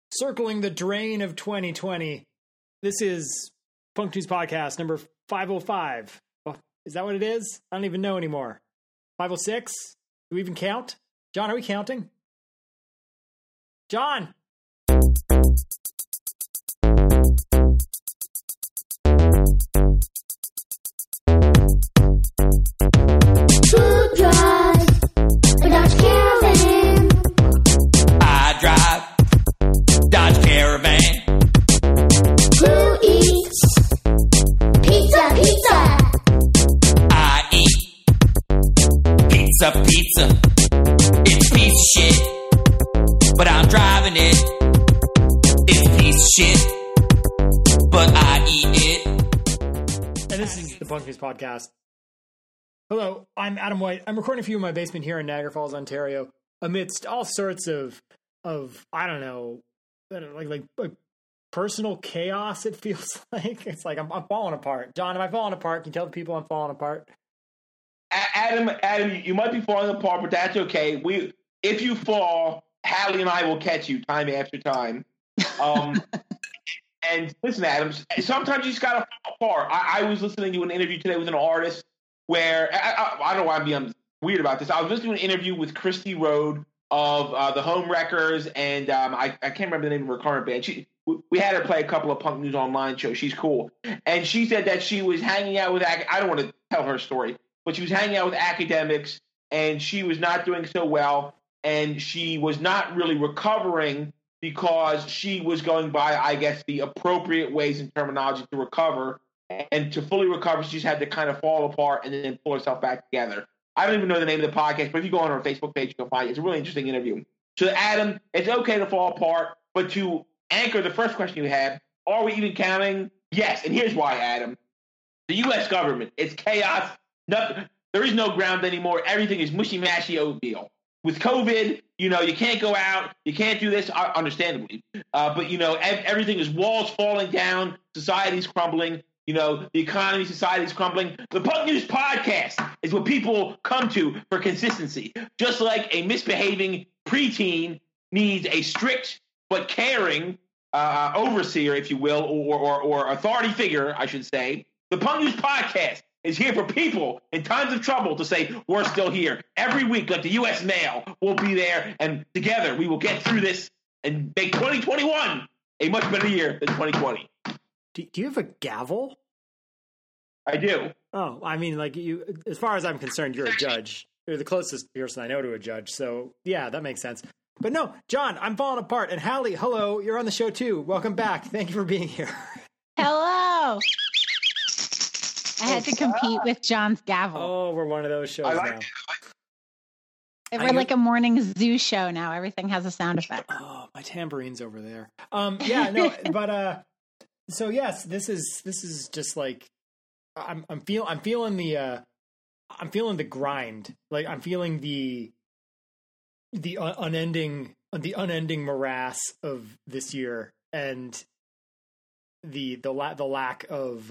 circling the drain of 2020. This is Punk News Podcast number 505. Is that what it is? I don't even know anymore. 506? Do we even count? John, are we counting? John! Who drives a Dodge Caravan? I drive Dodge Caravan. Who eats pizza? I eat pizza. It's a piece of shit, but I'm driving it. It's a piece of shit, but I eat it. And this is the Punk News Podcast. Hello, I'm Adam White. I'm recording for you in my basement here in Niagara Falls, Ontario, amidst all sorts of I don't know, like personal chaos. It feels like it's like I'm falling apart. John, am I falling apart? Can you tell the people I'm falling apart? Adam, you might be falling apart, but that's okay. If you fall, Hallie and I will catch you time after time. And listen, Adam, sometimes you just gotta fall apart. I was listening to an interview today with an artist where I don't know why I'm being weird about this. I was listening to an interview with Christy Rode of the Home Wreckers, and I can't remember the name of her current band. We had her play a couple of Punk News Online shows. She's cool. And she said that she was hanging out with, I don't want to tell her story, but she was hanging out with academics, and she was not doing so well, and she was not really recovering because she was going by, I guess, the appropriate ways and terminology to recover. And to fully recover, she just had to kind of fall apart and then pull herself back together. I don't even know the name of the podcast, but if you go on our Facebook page, you'll find it. It's a really interesting interview. So, Adam, it's okay to fall apart, but to anchor the first question you had, are we even counting? Yes, and here's why, Adam. The U.S. government, it's chaos. Nothing, there is no ground anymore. Everything is mushy-mashy oatmeal. With COVID, you can't go out. You can't do this, understandably. But, everything is walls falling down. Society's crumbling. The economy, society's crumbling. The Punk News Podcast is what people come to for consistency. Just like a misbehaving preteen needs a strict but caring overseer, if you will, or authority figure, I should say. The Punk News Podcast is here for people in times of trouble to say, we're still here. Every week, like the U.S. mail, we'll be there, and together we will get through this and make 2021 a much better year than 2020. Do you have a gavel? I do. Oh, I mean, like as far as I'm concerned, you're a judge. You're the closest person I know to a judge. So yeah, that makes sense. But no, John, I'm falling apart. And Hallie, hello, you're on the show too. Welcome back. Thank you for being here. Hello. I had to compete with John's gavel. Oh, we're one of those shows now. We're like a morning zoo show now. Everything has a sound effect. Oh, my tambourine's over there. Yeah, no, but so yes, this is just like I'm feeling the grind. Like I'm feeling the unending morass of this year and the lack of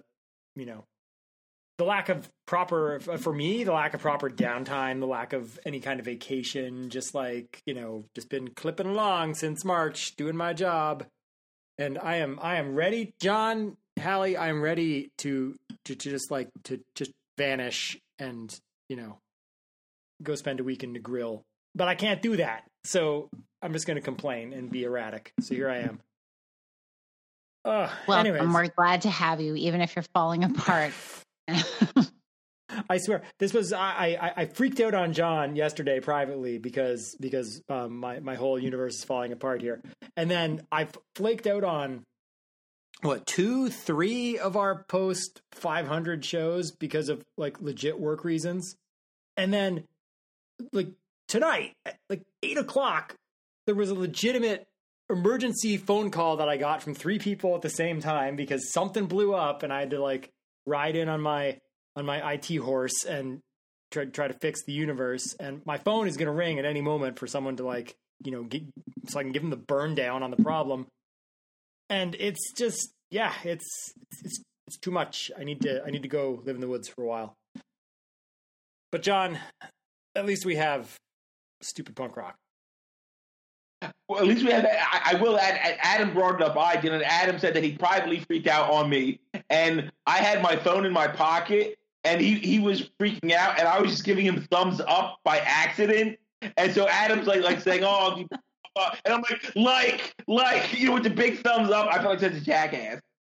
the lack of proper downtime, the lack of any kind of vacation, just been clipping along since March, doing my job. And I am ready, John, Hallie, I am ready to just vanish and, go spend a week in the grill. But I can't do that. So I'm just going to complain and be erratic. So here I am. Welcome. Anyways. We're glad to have you, even if you're falling apart. I swear, this was I freaked out on John yesterday privately because my whole universe is falling apart here, and then I flaked out on 2-3 of our post 500 shows because of legit work reasons, and then tonight at 8:00 there was a legitimate emergency phone call that I got from 3 people at the same time because something blew up and I had to ride in on my IT horse and try to fix the universe. And my phone is going to ring at any moment for someone to so I can give them the burn down on the problem. And it's just, it's too much. I need to go live in the woods for a while. But John, at least we have stupid punk rock. Well, at least we have that. I will add, Adam brought it up. I did, and Adam said that he privately freaked out on me. And I had my phone in my pocket, and he was freaking out, and I was just giving him thumbs up by accident. And so Adam's like saying, oh, and I'm like, with the big thumbs up. I felt like such a jackass.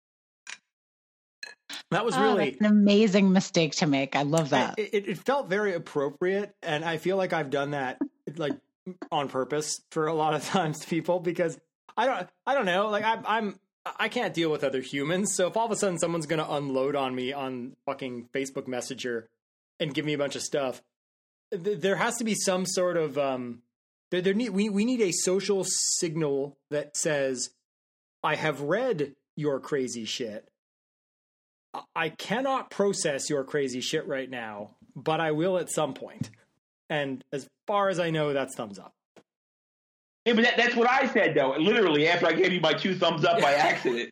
That was really that's an amazing mistake to make. I love that. It felt very appropriate, and I feel like I've done that like on purpose for a lot of times to people, because I don't know, like I can't deal with other humans. So if all of a sudden someone's going to unload on me on fucking Facebook Messenger and give me a bunch of stuff, there has to be some sort of we need a social signal that says, I have read your crazy shit. I cannot process your crazy shit right now, but I will at some point. And as far as I know, that's thumbs up. Yeah, but that's what I said, though. Literally, after I gave you my 2 thumbs up by accident.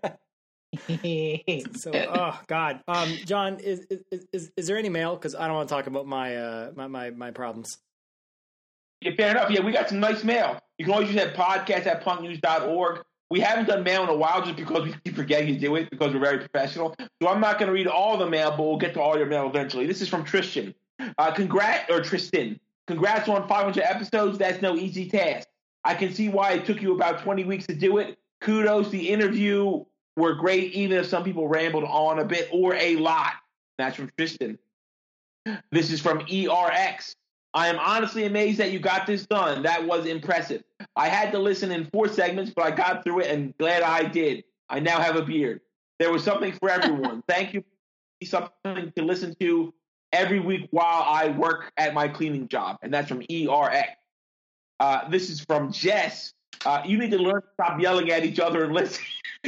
So, oh God, John, is there any mail? Because I don't want to talk about my problems. Yeah, fair enough. Yeah, we got some nice mail. You can always use that podcast@punknews.org. We haven't done mail in a while just because we keep forgetting to do it because we're very professional. So I'm not going to read all the mail, but we'll get to all your mail eventually. This is from Tristan. Tristan. Congrats on 500 episodes. That's no easy task. I can see why it took you about 20 weeks to do it. Kudos. The interview were great, even if some people rambled on a bit or a lot. That's from Tristan. This is from ERX. I am honestly amazed that you got this done. That was impressive. I had to listen in 4 segments, but I got through it and glad I did. I now have a beard. There was something for everyone. Thank you. Something to listen to every week while I work at my cleaning job. And that's from ERX. This is from Jess. You need to learn to stop yelling at each other and listen.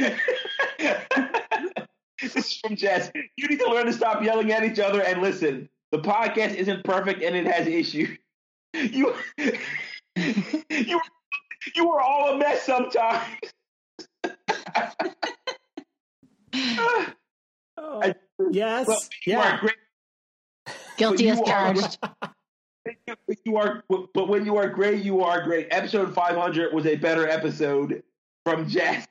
This is from Jess. You need to learn to stop yelling at each other and listen. The podcast isn't perfect and it has issues. You were all a mess sometimes. Yes. Well, you are great. Guilty as charged. But when you are great, you are great. Episode 500 was a better episode, from Jess.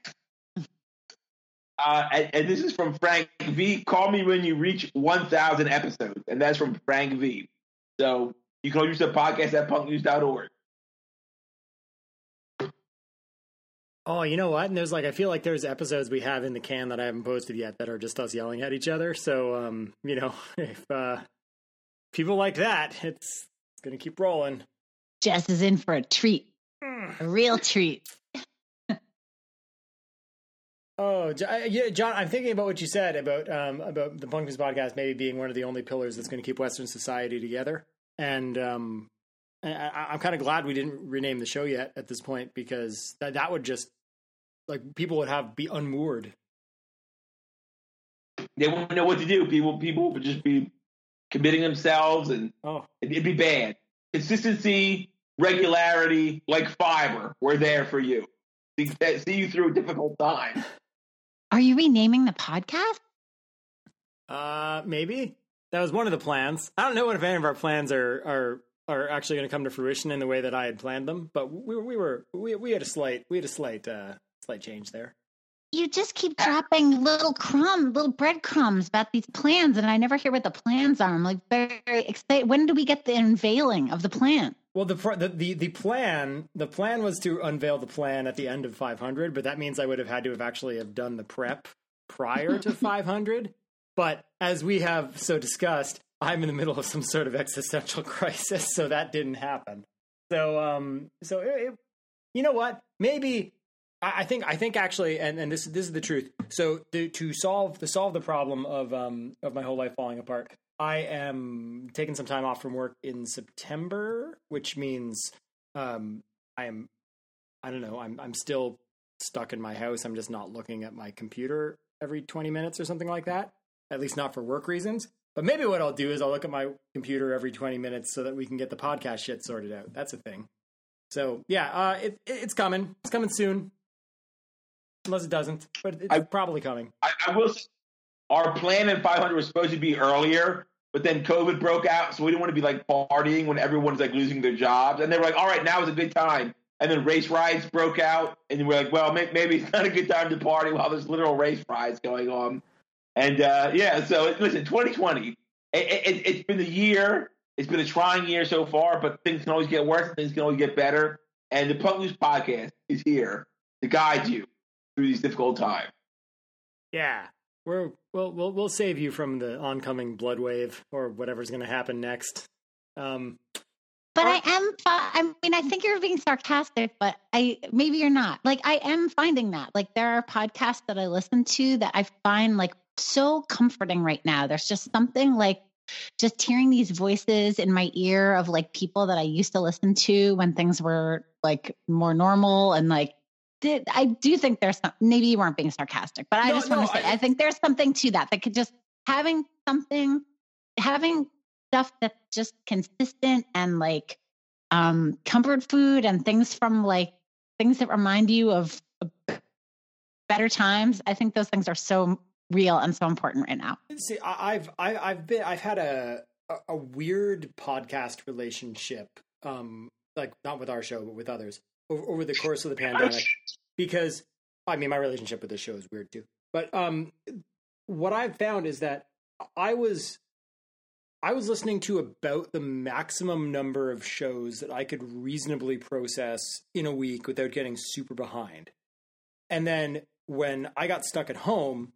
And this is from Frank V. Call me when you reach 1,000 episodes. And that's from Frank V. So you can use the podcast@punknews.org. Oh, you know what? And there's I feel like there's episodes we have in the can that I haven't posted yet that are just us yelling at each other. So, if people like that, it's going to keep rolling. Jess is in for a treat. A real treat. Oh, yeah, John, I'm thinking about what you said about the Punk News podcast maybe being one of the only pillars that's going to keep Western society together. And I'm kind of glad we didn't rename the show yet at this point, because that would just, people would be unmoored. They wouldn't know what to do. People would just be committing themselves, and it'd be bad. Consistency, regularity, like fiber, we're there for you. See you through a difficult time. Are you renaming the podcast? Maybe. That was one of the plans. I don't know if any of our plans are actually going to come to fruition in the way that I had planned them, but we had a slight change there. You just keep dropping little breadcrumbs about these plans, and I never hear what the plans are. I'm very excited. When do we get the unveiling of the plan? Well, the plan was to unveil the plan at the end of 500, but that means I would have had to have actually have done the prep prior to 500. But as we have so discussed, I'm in the middle of some sort of existential crisis, so that didn't happen. So you know what? Maybe I think actually, and this is the truth. So to solve the problem of my whole life falling apart, I am taking some time off from work in September, which means I'm still stuck in my house. I'm just not looking at my computer every 20 minutes or something like that, at least not for work reasons. But maybe what I'll do is I'll look at my computer every 20 minutes so that we can get the podcast shit sorted out. That's a thing. So yeah, it's coming. It's coming soon. Unless it doesn't, but it's probably coming. I will say, our plan in 500 was supposed to be earlier, but then COVID broke out, so we didn't want to be partying when everyone's losing their jobs. And they were like, all right, now is a good time. and then race riots broke out, and we're like, well, maybe it's not a good time to party while there's literal race riots going on. And so listen, 2020, it's been a year. It's been a trying year so far, but things can always get worse and things can always get better. And the Puck Loose podcast is here to guide you through these difficult times. Yeah, we'll save you from the oncoming blood wave or whatever's going to happen next. But I think you're being sarcastic, but maybe you're not. Like, I am finding that. Like, there are podcasts that I listen to that I find like so comforting right now. There's just something like just hearing these voices in my ear of like people that I used to listen to when things were like more normal. And like, I do think there's some, maybe you weren't being sarcastic, but I want to say, I think there's something to that could just having stuff that's just consistent and like comfort food and things that remind you of better times. I think those things are so real and so important right now. See, I've had a weird podcast relationship, like not with our show, but with others over the course of the pandemic, because I mean, my relationship with the show is weird too. But what I've found is that I was listening to about the maximum number of shows that I could reasonably process in a week without getting super behind. And then when I got stuck at home,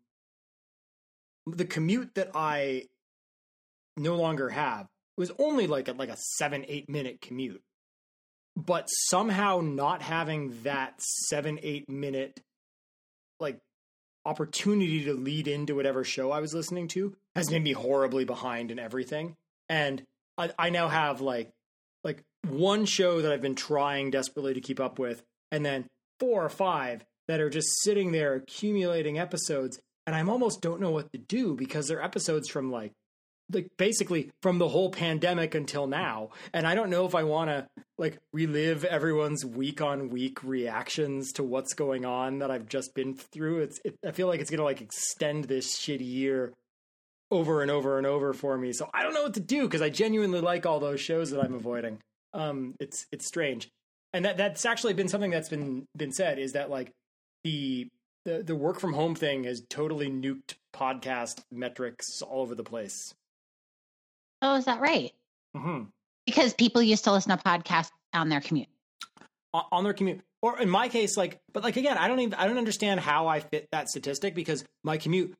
the commute that I no longer have was only like a 7-8 minute commute. But somehow not having that 7-8 minute like opportunity to lead into whatever show I was listening to has made me horribly behind in everything. And I now have like one show that I've been trying desperately to keep up with, and then 4 or 5 that are just sitting there accumulating episodes, and I almost don't know what to do because they're episodes from like basically from the whole pandemic until now. And I don't know if I want to like relive everyone's week on week reactions to what's going on that I've just been through. I feel like it's going to like extend this shitty year over and over and over for me. So I don't know what to do because I genuinely like all those shows that I'm avoiding. It's strange. And that's actually been something that's been said, is that like the work from home thing has totally nuked podcast metrics all over the place. Oh, is that right? Mm-hmm. Because people used to listen to podcasts on their commute. On their commute, or in my case, but again, I don't understand how I fit that statistic because my commute,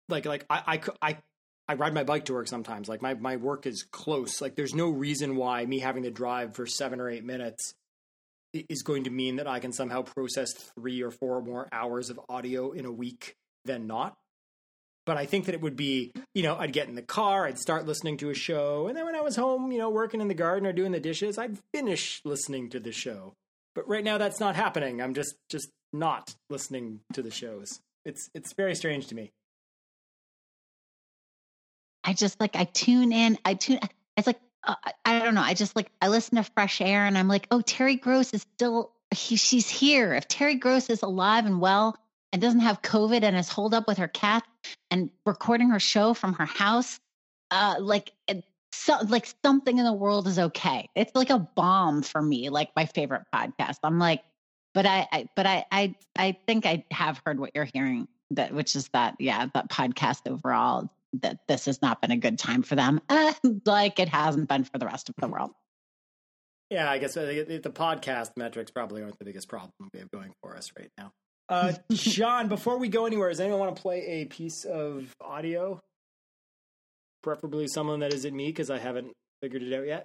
I ride my bike to work sometimes. Like my work is close. Like there's no reason why me having to drive for 7 or 8 minutes is going to mean that I can somehow process 3 or 4 more hours of audio in a week than not. But I think that it would be, I'd get in the car, I'd start listening to a show, and then when I was home, working in the garden or doing the dishes, I'd finish listening to the show. But right now that's not happening. I'm just not listening to the shows. It's very strange to me. I just I tune in. It's like, I don't know. I listen to Fresh Air and I'm like, oh, Terry Gross is still, she's here. If Terry Gross is alive and well and doesn't have COVID and is holed up with her cat and recording her show from her house, something in the world is okay. It's like a balm for me, like my favorite podcast. I'm like, but I think I have heard what you're hearing, which is that podcast overall, that this has not been a good time for them, like it hasn't been for the rest of the world. Yeah, I guess the podcast metrics probably aren't the biggest problem we have going for us right now. Sean, before we go anywhere, does anyone want to play a piece of audio? Preferably someone that isn't me, because I haven't figured it out yet.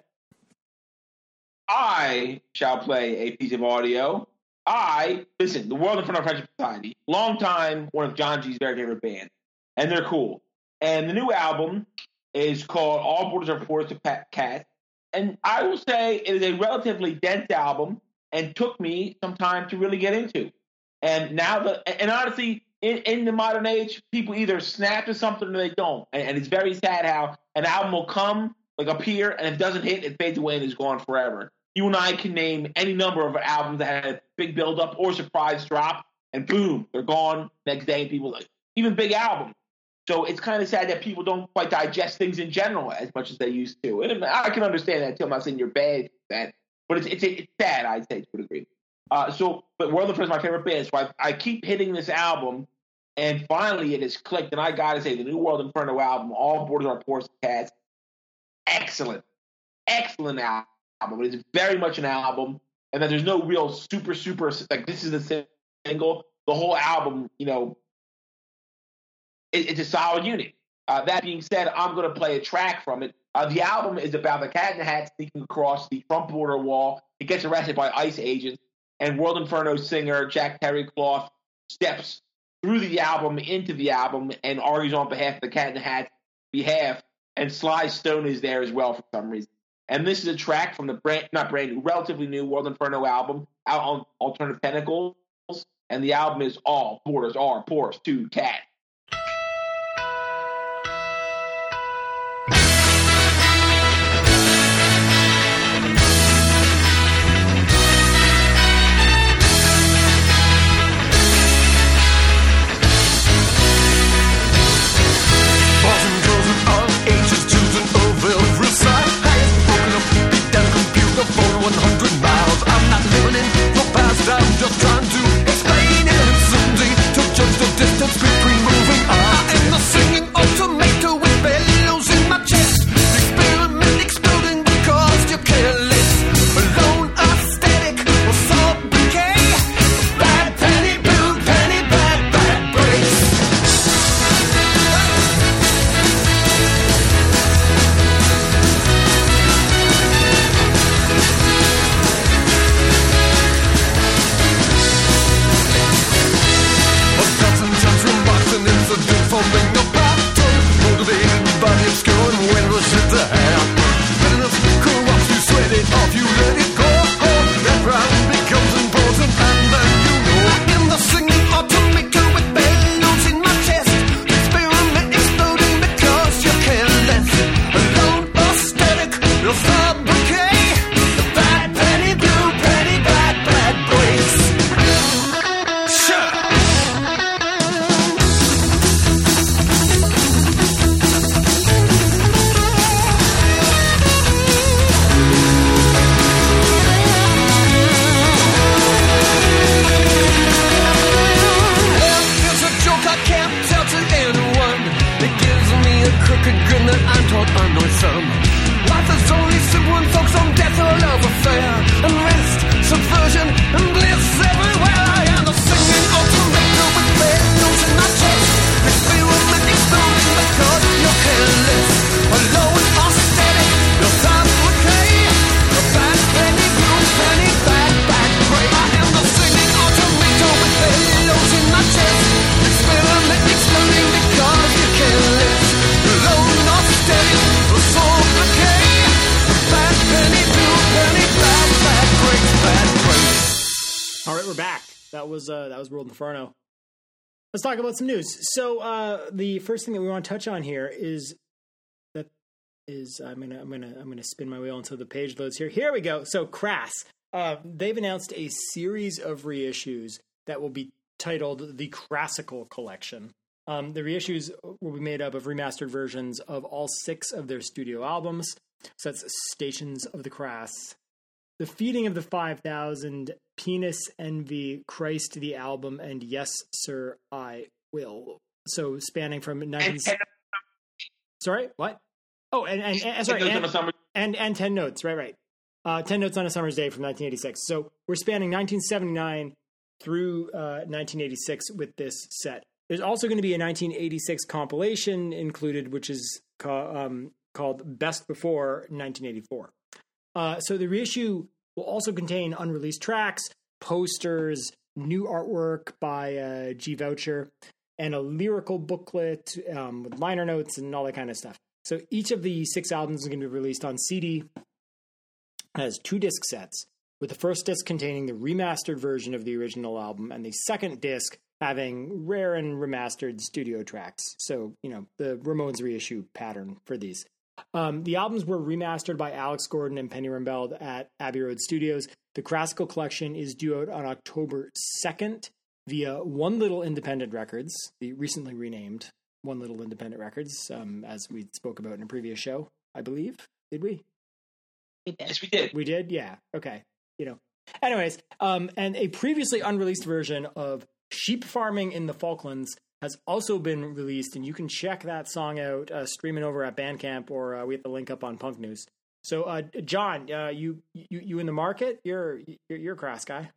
I shall play a piece of audio. Listen, The World in Front of Friendship Society, long time, one of John G's very favorite bands, and they're cool. And the new album is called All Borders Are Porous to Cats. And I will say it is a relatively dense album and took me some time to really get into. And honestly, in the modern age, people either snap to something or they don't. And it's very sad how an album will come, appear, and if it doesn't hit, it fades away and is gone forever. You and I can name any number of albums that had a big build-up or surprise drop, and boom, they're gone next day, and people even big albums. So it's kind of sad that people don't quite digest things in general as much as they used to. And I can understand that too. I'm not saying you're bad at that, but it's sad, I'd say, to a degree. But World Inferno is my favorite band. So I keep hitting this album, and finally it has clicked. And I gotta say, the new World Inferno album, All Borders Are Porous Cats, excellent album. It is very much an album, and that there's no real super like this is a single. The whole album, it's a solid unit. That being said, I'm going to play a track from it. The album is about the Cat in the Hat sneaking across the front border wall. It gets arrested by ICE agents, and World Inferno singer Jack Terrycloth steps through the album into the album and argues on behalf of the Cat in the Hat's behalf. And Sly Stone is there as well for some reason. And this is a track from the relatively new World Inferno album out on Alternative Tentacles. And the album is All Borders Are Porous to Cat. I'm just trying to explain it simply to judge the distance between moving on. I am the singing automator with bellows in my chest. The experiment exploding because you're careless. Alone, aesthetic, or salt bouquet. Bad penny, blue penny, bad breaks. Forming a pattern, motivated by the obscure and when was it the hair? When enough corrupts you, sweat it off, you let it go. That round becomes important, and then you know. In the singing automator with bellows in my chest, experiment exploding because you're careless. Alone, aesthetic, you'll fabricate. Bad penny, blue penny, bad breaks. Sure. Crooked grin that I'm told I know some. Life is only simple and folks on death or love affair. Unrest, subversion, and bliss everywhere. I am the singing automator with bellows in my chest. Experiment exploding because you're careless. Alone, aesthetic, you're fabricate. A bad penny, blue penny, bad break. I am the singing automator with bellows in my chest. Experiment exploding because you're careless. Alone, aesthetic, a soul bouquet. Bad penny, blue penny, bad breaks. All right, we're back. That was World Inferno. Let's talk about some news. So the first thing that we want to touch on here is I'm gonna spin my wheel until the page loads here. Here we go. So Crass, they've announced a series of reissues that will be titled the Crassical Collection. The reissues will be made up of remastered versions of all 6 of their studio albums. So that's Stations of the Crass, The Feeding of the 5,000, Penis Envy, Christ the Album, and Yes, Sir, I Will. So spanning from 19... Sorry, what? Oh, and sorry, and 10 Notes, right. 10 Notes on a Summer's Day from 1986. So we're spanning 1979 through 1986 with this set. There's also going to be a 1986 compilation included, which is called Best Before 1984. So the reissue will also contain unreleased tracks, posters, new artwork by G. Voucher, and a lyrical booklet with liner notes and all that kind of stuff. So each of the 6 albums is going to be released on CD. It has 2 disc sets, with the first disc containing the remastered version of the original album and the second disc having rare and remastered studio tracks. So, the Ramones reissue pattern for these. The albums were remastered by Alex Gordon and Penny Rumbeld at Abbey Road Studios. The Crassical Collection is due out on October 2nd via One Little Independent Records, the recently renamed One Little Independent Records, as we spoke about in a previous show, I believe. Did we? We did. Yes, we did. We did? Yeah. Okay. Anyways, and a previously unreleased version of Sheep Farming in the Falklands has also been released, and you can check that song out streaming over at Bandcamp, or we have the link up on Punk News. So, John, you in the market? You're a Crass guy.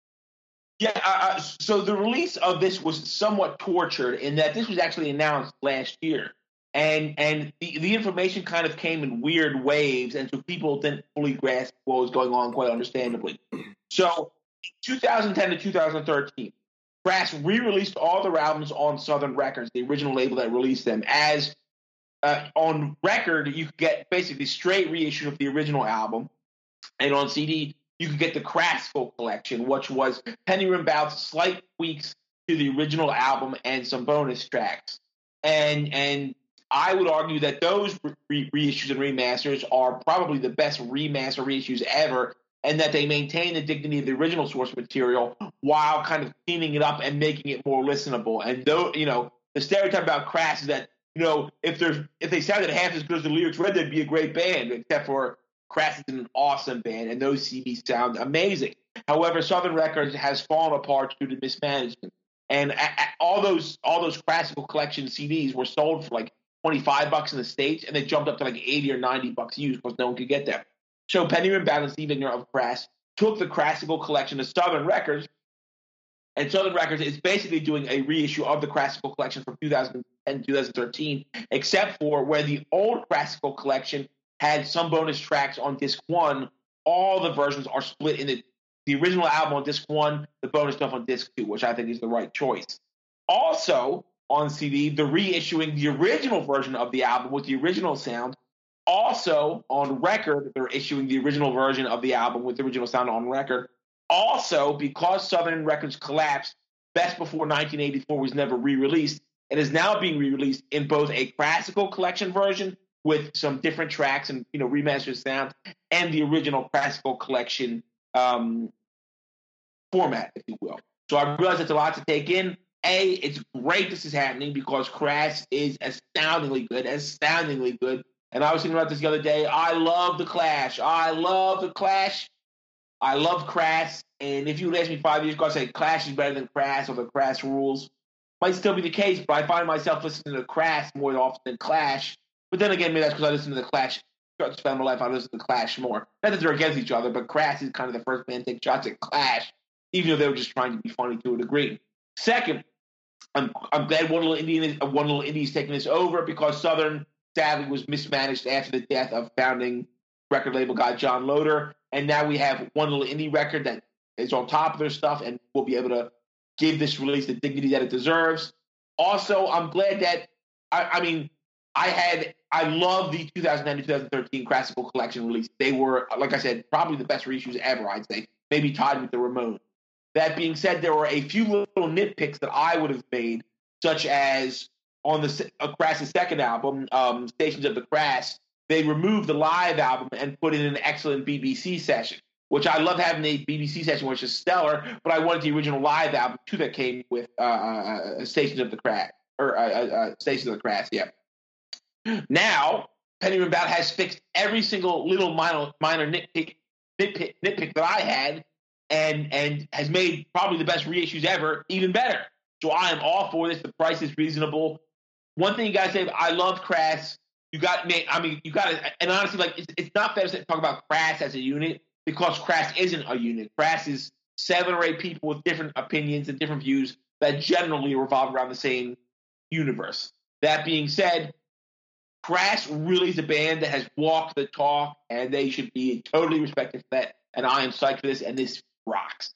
Yeah. So the release of this was somewhat tortured in that this was actually announced last year, and the information kind of came in weird waves, and so people didn't fully grasp what was going on, quite understandably. So, 2010 to 2013. Crass re-released all their albums on Southern Records, the original label that released them. As on record, you could get basically straight reissue of the original album, and on CD, you could get the Crassville collection, which was Penny Rimbaud's slight tweaks to the original album and some bonus tracks. And I would argue that those reissues and remasters are probably the best remaster reissues ever, and that they maintain the dignity of the original source material while kind of cleaning it up and making it more listenable. And though, the stereotype about Crass is that, if they sounded half as good as the lyrics read, they'd be a great band, except for Crass is an awesome band, and those CDs sound amazing. However, Southern Records has fallen apart due to mismanagement. And all those Crassical collection CDs were sold for like $25 in the States, and they jumped up to like $80 or $90 used because no one could get them. So Penny Rimbaud and Steve Igner of Crass took the Crassical collection to Southern Records, and Southern Records is basically doing a reissue of the Crassical collection from 2010 2013, except for where the old Crassical collection had some bonus tracks on disc 1. All the versions are split in the original album on disc 1, the bonus stuff on disc 2, which I think is the right choice. Also on CD, they're reissuing the original version of the album with the original sound. Also, on record, they're issuing the original version of the album with the original sound on record. Also, because Southern Records collapsed, Best Before 1984 was never re-released. It is now being re-released in both a Crassical collection version with some different tracks and remastered sound, and the original Crassical collection format, if you will. So I realize it's a lot to take in. It's great this is happening because Crass is astoundingly good. And I was thinking about this the other day. I love The Clash. I love Crass. And if you would ask me 5 years ago, I'd say Clash is better than Crass or the Crass rules. Might still be the case, but I find myself listening to Crass more often than Clash. But then again, maybe that's because I listen to The Clash. Throughout the span of my life, I listen to The Clash more. Not that they're against each other, but Crass is kind of the first band to take shots at Clash, even though they were just trying to be funny to a degree. Second, I'm glad One Little Indie is taking this over because Southern sadly was mismanaged after the death of founding record label guy John Loder, and now we have One Little Indie record that is on top of their stuff and will be able to give this release the dignity that it deserves. Also, I'm glad that I love the 2009-2013 Crassical collection release. They were, like I said, probably the best reissues ever, I'd say, maybe tied with the Ramones. That being said, there were a few little nitpicks that I would have made, such as on the Crass's second album, Stations of the Crass, they removed the live album and put in an excellent BBC session, which I love having the BBC session, which is stellar, but I wanted the original live album, too, that came with Stations of the Crass, Stations of the Crass, yeah. Now, Penny Rimbaud has fixed every single little minor nitpick that I had, and has made probably the best reissues ever even better. So I am all for this. The price is reasonable. One thing you gotta say, I love Crass. You got to, and honestly, like it's not fair to talk about Crass as a unit because Crass isn't a unit. Crass is 7 or 8 people with different opinions and different views that generally revolve around the same universe. That being said, Crass really is a band that has walked the talk, and they should be totally respected for that. And I am psyched for this, and this rocks.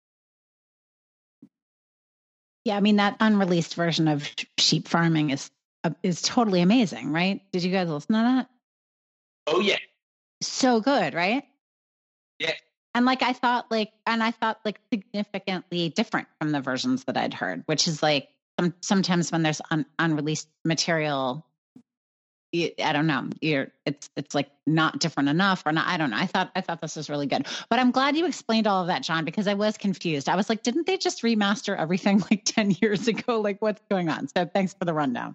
Yeah, I mean that unreleased version of Sheep Farming is totally amazing, right? Did you guys listen to that? Oh yeah, so good, right? Yeah. And I thought significantly different from the versions that I'd heard, which is like sometimes when there's unreleased material, I don't know, it's like not different enough or not. I don't know. I thought this was really good, but I'm glad you explained all of that, John, because I was confused. I was like, didn't they just remaster everything like 10 years ago? Like what's going on? So thanks for the rundown.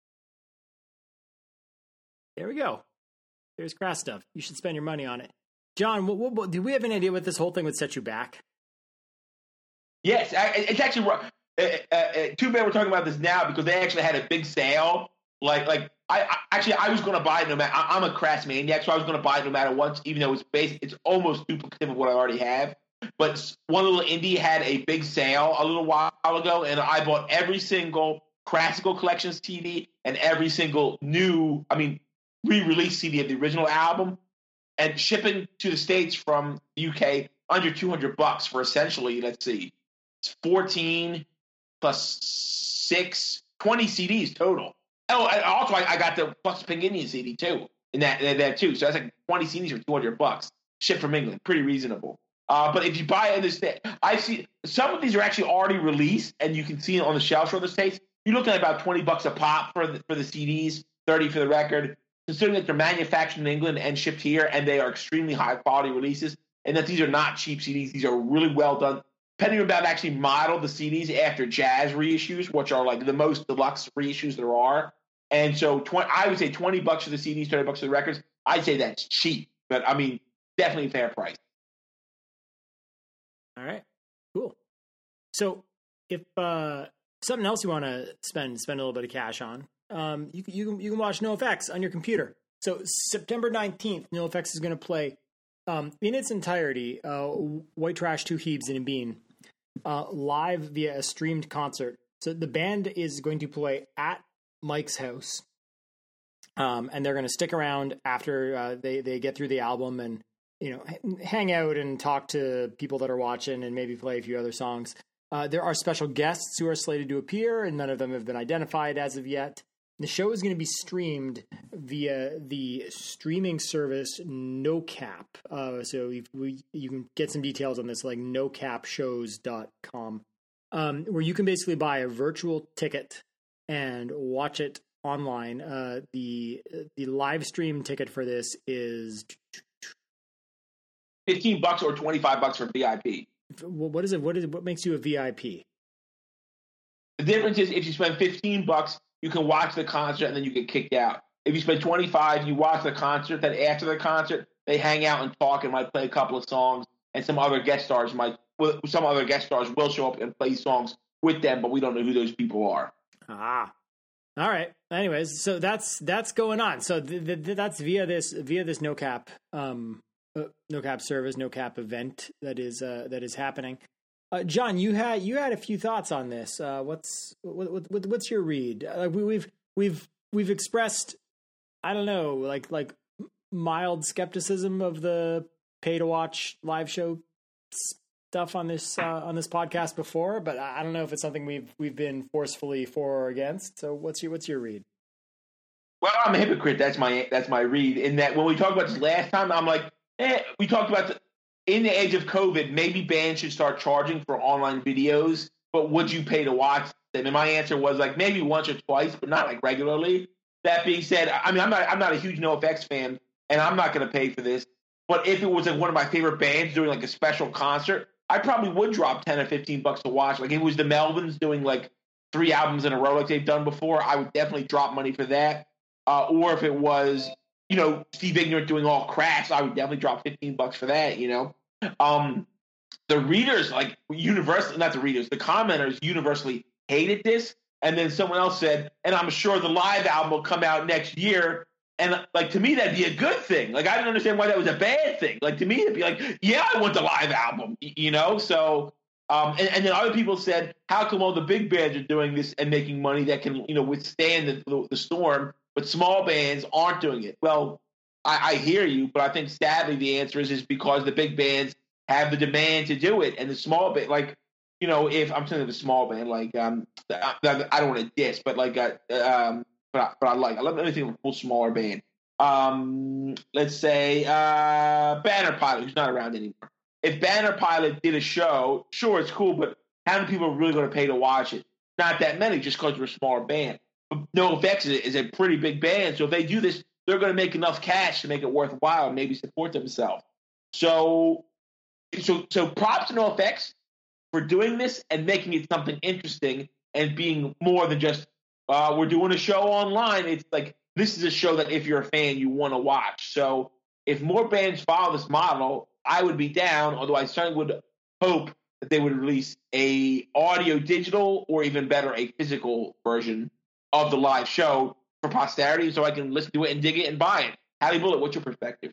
There we go. There's Crass stuff. You should spend your money on it. John, do we have any idea what this whole thing would set you back? Yes, it's actually too bad we're talking about this now because they actually had a big sale. I was going to buy it no matter. I'm a crass maniac, so I was going to buy it no matter what, even though it's almost duplicative of what I already have. But One Little Indie had a big sale a little while ago, and I bought every single Classical Collections CD and every single re-release CD of the original album, and shipping to the States from the UK under $200 for essentially, let's see, it's 14 plus 6, 20 CDs total. Oh, and also I got the Flux Panginian CD too, in that too. So that's like 20 CDs for $200, shipped from England, pretty reasonable. But if you buy it in the States, I see some of these are actually already released, and you can see it on the shelves for the States. You're looking at about $20 a pop for the CDs, 30 for the record. Considering that they're manufactured in England and shipped here, and they are extremely high quality releases, and that these are not cheap CDs, these are really well done. Penny Band actually modeled the CDs after jazz reissues, which are like the most deluxe reissues there are. And so I would say $20 for the CDs, $30 for the records. I'd say that's cheap, but I mean, definitely a fair price. All right, cool. So if something else you want to spend a little bit of cash on, you can watch NoFX on your computer. So September 19th, NoFX is going to play in its entirety White Trash, Two Heaves, and a Bean live via a streamed concert. So the band is going to play at Mike's house, and they're going to stick around after they get through the album and hang out and talk to people that are watching and maybe play a few other songs. There are special guests who are slated to appear, and none of them have been identified as of yet. The show is going to be streamed via the streaming service NoCap. So you can get some details on this, like nocapshows.com, where you can basically buy a virtual ticket and watch it online. The live stream ticket for this is $15 or $25 for VIP. What is it? What makes you a VIP? The difference is if you spend $15, you can watch the concert and then you get kicked out. If you spend $25, you watch the concert. Then after the concert, they hang out and talk and might play a couple of songs. And some other guest stars will show up and play songs with them, but we don't know who those people are. Ah, all right. Anyways, so that's going on. So that's via this NoCap NoCap service, NoCap event that is happening. John, you had a few thoughts on this. What's your read? We've expressed, I don't know, like mild skepticism of the pay to watch live show stuff on this podcast before, but I don't know if it's something we've been forcefully for or against. So what's your read? Well, I'm a hypocrite. That's my read. In that when we talked about this last time, I'm like, we talked about in the age of COVID, maybe bands should start charging for online videos, but would you pay to watch them? And my answer was like maybe once or twice, but not like regularly. That being said, I mean, I'm not a huge NoFX fan, and I'm not going to pay for this. But if it was like one of my favorite bands doing like a special concert, I probably would drop $10 or $15 to watch. Like if it was the Melvins doing like 3 albums in a row like they've done before, I would definitely drop money for that. Or if it was, Steve Ignorant doing all Crash, I would definitely drop $15 for that, The readers, the commenters universally hated this. And then someone else said, and I'm sure the live album will come out next year. And like, to me, that'd be a good thing. Like, I didn't understand why that was a bad thing. Like, to me, it'd be like, yeah, I want the live album, So, and then other people said, how come all the big bands are doing this and making money that can, withstand the storm, but small bands aren't doing it? Well, I hear you, but I think sadly the answer is because the big bands have the demand to do it, and the small band, if I'm saying the small band, I don't want to diss, but but I love anything with a full smaller band. Let's say Banner Pilot, who's not around anymore. If Banner Pilot did a show, sure, it's cool, but how many people are really going to pay to watch it? Not that many, just because we're a smaller band. But NoFX is a pretty big band, so if they do this, they're going to make enough cash to make it worthwhile and maybe support themselves. So props to NoFX for doing this and making it something interesting and being more than just we're doing a show online. It's like this is a show that if you're a fan, you want to watch. So if more bands follow this model, I would be down, although I certainly would hope that they would release a audio digital or even better, a physical version of the live show for posterity so I can listen to it and dig it and buy it. Hallie Bullet, what's your perspective?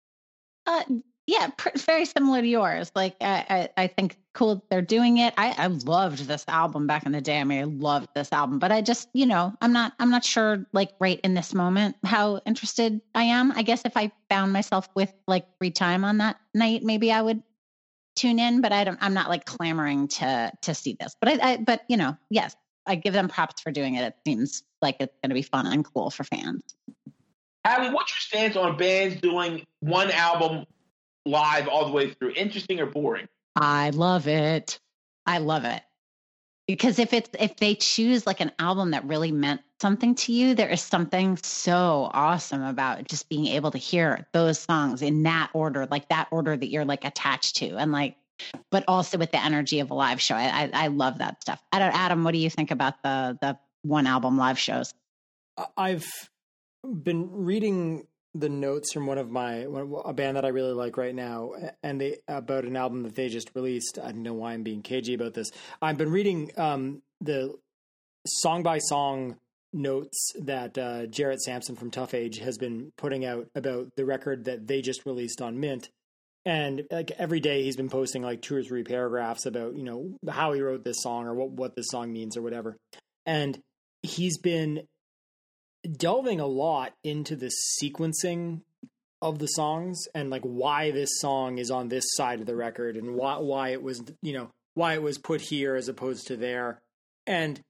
Yeah, very similar to yours. Like, I think cool they're doing it. I loved this album back in the day. I mean, I loved this album, but I just, I'm not sure, like, right in this moment how interested I am. I guess if I found myself with like free time on that night, maybe I would tune in. But I'm not like clamoring to see this. But yes, I give them props for doing it. It seems like it's going to be fun and cool for fans. Hallie, what's your stance on bands doing one album live all the way through? Interesting or boring? I love it. Because if they choose like an album that really meant something to you, there is something so awesome about just being able to hear those songs in that order, like that order that you're like attached to, and like, but also with the energy of a live show. I love that stuff. Adam, what do you think about the one album live shows? I've been reading the notes from a band that I really like right now, and about an album that they just released. I don't know why I'm being cagey about this. I've been reading the song by song notes that Jarrett Sampson from Tough Age has been putting out about the record that they just released on Mint. And like every day he's been posting like 2 or 3 paragraphs about, how he wrote this song or what this song means or whatever. And he's been delving a lot into the sequencing of the songs and like why this song is on this side of the record and why it was, why it was put here as opposed to there. And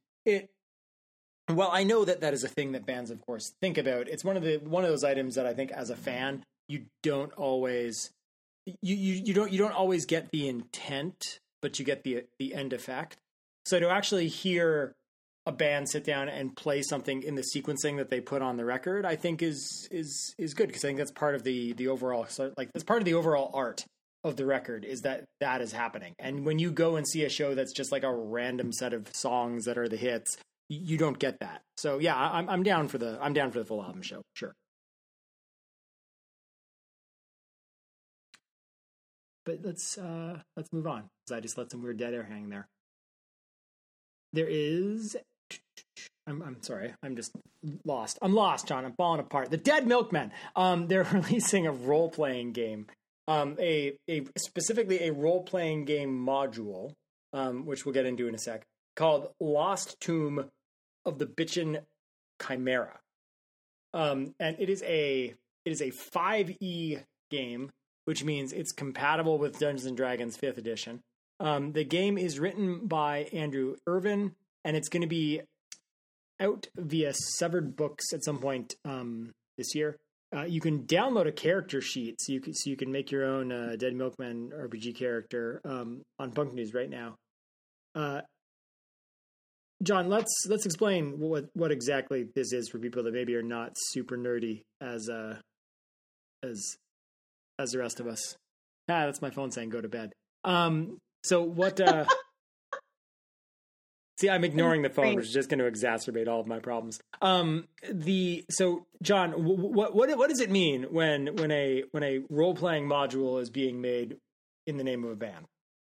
well, I know that is a thing that bands, of course, think about. It's one of those items that I think as a fan, you don't always, you don't always get the intent, but you get the end effect. So to actually hear a band sit down and play something in the sequencing that they put on the record, I think is good, because I think that's part of the overall, like that's part of the overall art of the record, is that is happening. And when you go and see a show that's just like a random set of songs that are the hits, you don't get that. So yeah, I'm down for the full album show, sure. But let's move on, because I just let some weird dead air hang there. There is, I'm sorry, I'm just lost. I'm lost, John. I'm falling apart. The Dead Milkmen. They're releasing a role-playing game, specifically a role-playing game module, which we'll get into in a sec, called Lost Tomb of the Bitchin' Chimera. And it is a 5e game, which means it's compatible with Dungeons and Dragons 5th edition. The game is written by Andrew Irvin, and it's going to be out via Severed Books at some point this year. You can download a character sheet, so you can make your own Dead Milkman RPG character on Punk News right now. John, let's explain what exactly this is for people that maybe are not super nerdy as the rest of us. That's my phone saying go to bed. So what? See, I'm ignoring the phone, which is just going to exacerbate all of my problems. So John, what does it mean when a role playing module is being made in the name of a band?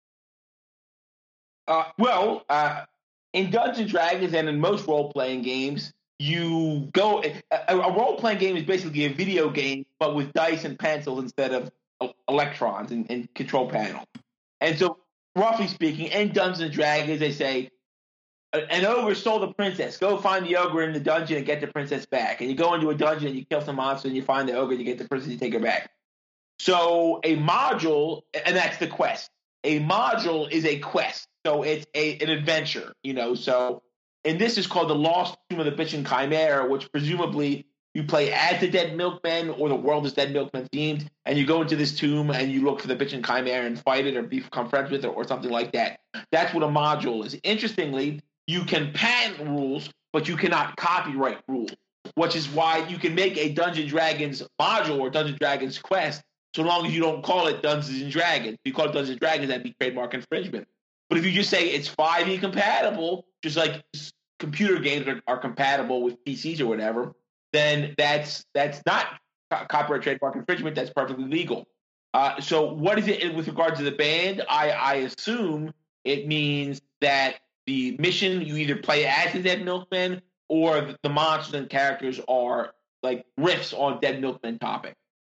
In Dungeons and Dragons and in most role playing games, you go. A role playing game is basically a video game, but with dice and pencils instead of electrons and control panel. And so, roughly speaking, in Dungeons and Dragons, they say, an ogre stole the princess. Go find the ogre in the dungeon and get the princess back. And you go into a dungeon and you kill some monster and you find the ogre and you get the princess and you take her back. So a module, and that's the quest. A module is a quest. So it's an adventure, So, and this is called the Lost Tomb of the Bitchin' Chimera, which presumably you play as the Dead Milkmen, or the world is Dead Milkmen themed, and you go into this tomb and you look for the Bitchin' Chimera and fight it or become friends with it or something like that. That's what a module is. Interestingly, you can patent rules, but you cannot copyright rules, which is why you can make a Dungeons & Dragons module or Dungeons & Dragons quest, so long as you don't call it Dungeons & Dragons. If you call it Dungeons & Dragons, that'd be trademark infringement. But if you just say it's 5e compatible, just like computer games are compatible with PCs or whatever, then that's not copyright trademark infringement, that's perfectly legal. So what is it with regard to the band? I assume it means that the mission, you either play as the Dead Milkmen or the monsters and characters are like riffs on Dead Milkmen topic.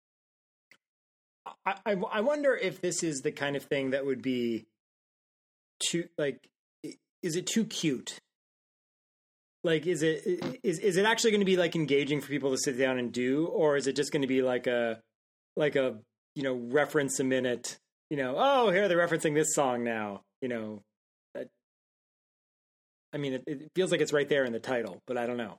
I wonder if this is the kind of thing that would be too, like, is it too cute? Like, is it actually going to be like engaging for people to sit down and do, or is it just going to be like a reference a minute, oh, here they're referencing this song now, I mean, it feels like it's right there in the title, but I don't know.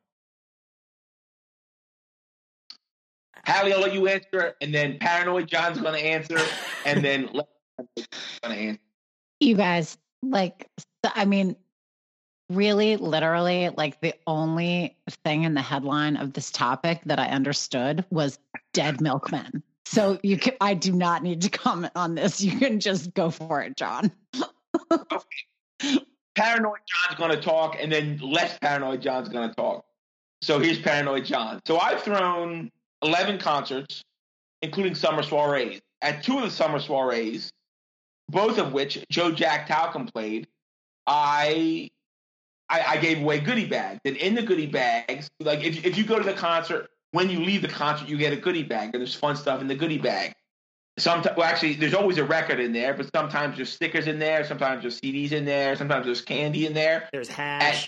Hallie, I'll let you answer, and then Paranoid John's going to answer, and then going to answer. You guys, really, literally, like the only thing in the headline of this topic that I understood was Dead Milkmen. So I do not need to comment on this. You can just go for it, John. Okay. Paranoid John's going to talk, and then less Paranoid John's going to talk. So here's Paranoid John. So I've thrown 11 concerts, including summer soirees. At 2 of the summer soirees, both of which Joe Jack Talcum played, I gave away goodie bags. And in the goodie bags, like if you go to the concert, when you leave the concert, you get a goodie bag, and there's fun stuff in the goodie bag. Actually, there's always a record in there, but sometimes there's stickers in there, sometimes there's CDs in there, sometimes there's candy in there. There's hash.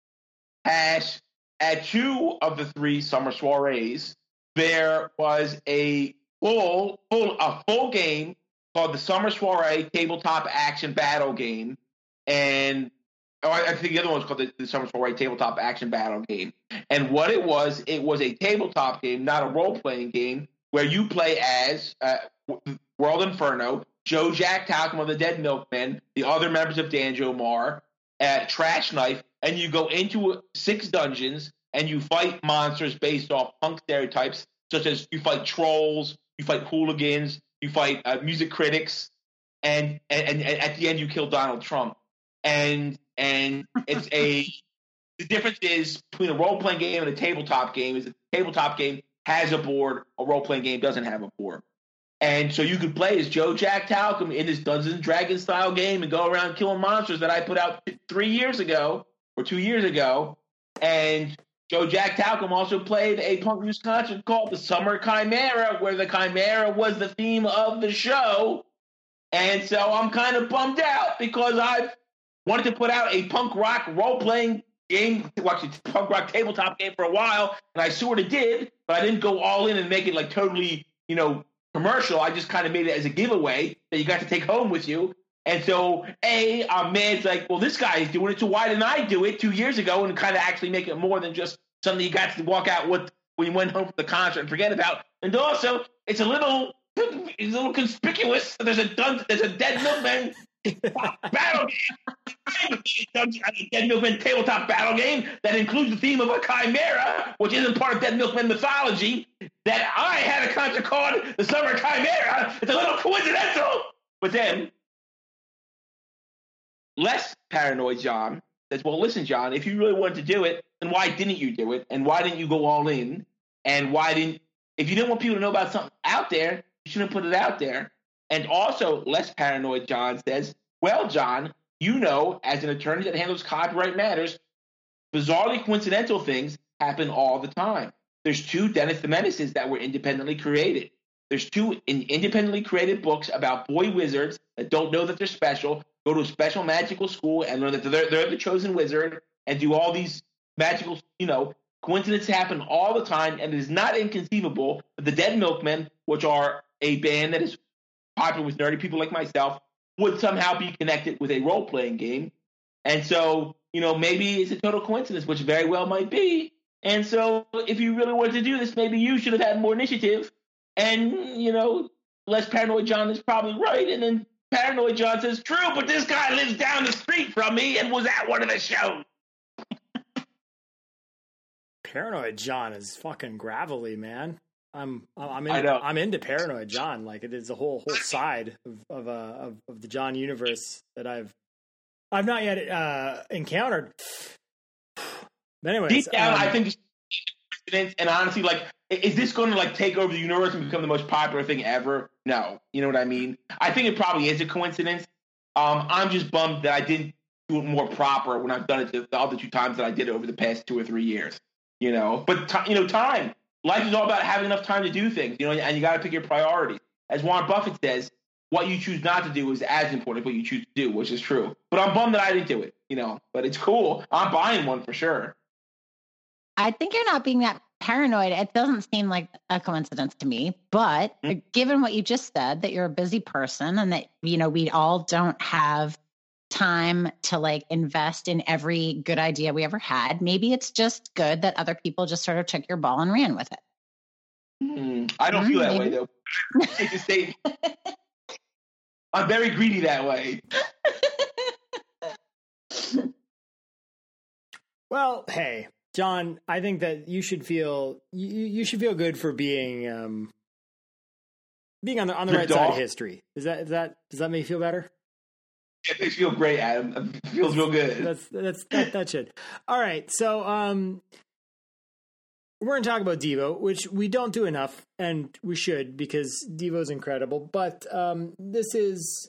At 2 of the 3 summer soirees, there was a full game called the Summer Soiree Tabletop Action Battle Game, and I think the other one was called the Summer Soiree Tabletop Action Battle Game. And what it was a tabletop game, not a role-playing game, where you play as World Inferno, Joe Jack Talcum of the Dead Milkmen, the other members of Danjo Mar, Trash Knife, and you go into 6 dungeons and you fight monsters based off punk stereotypes, such as you fight trolls, you fight hooligans, you fight music critics, and at the end you kill Donald Trump. And it's the difference is between a role-playing game and a tabletop game is that the tabletop game has a board, a role-playing game doesn't have a board. And so you could play as Joe Jack Talcum in this Dungeons & Dragons style game and go around killing monsters that I put out 3 years ago or 2 years ago. And Joe Jack Talcum also played a punk music concert called the Summer Chimera, where the Chimera was the theme of the show. And so I'm kind of bummed out because I've wanted to put out a punk rock role-playing game, actually punk rock tabletop game for a while, and I sort of did, but I didn't go all in and make it like totally, commercial. I just kind of made it as a giveaway that you got to take home with you. And so, I'm mad. It's like, well, this guy is doing it, so why didn't I do it 2 years ago and kind of actually make it more than just something you got to walk out with when you went home from the concert and forget about? And also, it's a little conspicuous. There's a Dead Milkman battle game. Dead Milkman tabletop battle game that includes the theme of a chimera, which isn't part of Dead Milkman mythology, that I had a concert called the Summer Chimera. It's a little coincidental. But then, less Paranoid John says, well, listen, John, if you really wanted to do it, then why didn't you do it? And why didn't you go all in? And if you didn't want people to know about something out there, you shouldn't put it out there. And also, less Paranoid John says, well, John, as an attorney that handles copyright matters, bizarrely coincidental things happen all the time. There's 2 Dennis the Menaces that were independently created. There's 2 independently created books about boy wizards that don't know that they're special, go to a special magical school and learn that they're the chosen wizard and do all these magical, coincidences happen all the time, and it is not inconceivable that the Dead Milkmen, which are a band that is popular with nerdy people like myself, would somehow be connected with a role-playing game. And so, maybe it's a total coincidence, which very well might be. And so if you really wanted to do this, maybe you should have had more initiative. And, less Paranoid John is probably right. And then Paranoid John says, true, but this guy lives down the street from me and was at one of the shows. Paranoid John is fucking gravelly, man. I'm into Paranoid John. Like, it is a whole side of the John universe that I've not yet encountered. But anyways, deep down, I think, and honestly, like is this going to like take over the universe and become the most popular thing ever? No, you know what I mean. I think it probably is a coincidence. I'm just bummed that I didn't do it more proper when I've done it the other 2 times that I did it over the past 2 or 3 years. You know, but time. Life is all about having enough time to do things. You know, and you got to pick your priorities. As Warren Buffett says, what you choose not to do is as important as what you choose to do, which is true. But I'm bummed that I didn't do it. You know, but it's cool. I'm buying one for sure. I think you're not being that paranoid. It doesn't seem like a coincidence to me, but given what you just said, that you're a busy person and that, you know, we all don't have time to like invest in every good idea we ever had. Maybe it's just good that other people just sort of took your ball and ran with it. I don't feel that way though. Take a statement. I'm very greedy that way. Well, hey, John, I think that you should feel you should feel good for being on the right side of history. Does that make you feel better? It makes you feel great, Adam. It feels real good. That should. All right, so we're going to talk about Devo, which we don't do enough, and we should because Devo's incredible. But this is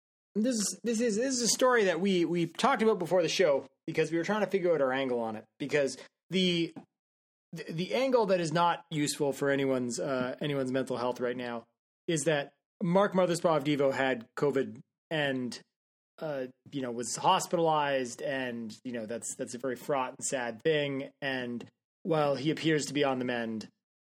a story that we talked about before the show because we were trying to figure out our angle on it. Because the angle that is not useful for anyone's mental health right now is that Mark Mothersbaugh of Devo had COVID and was hospitalized, and that's a very fraught and sad thing. And while he appears to be on the mend,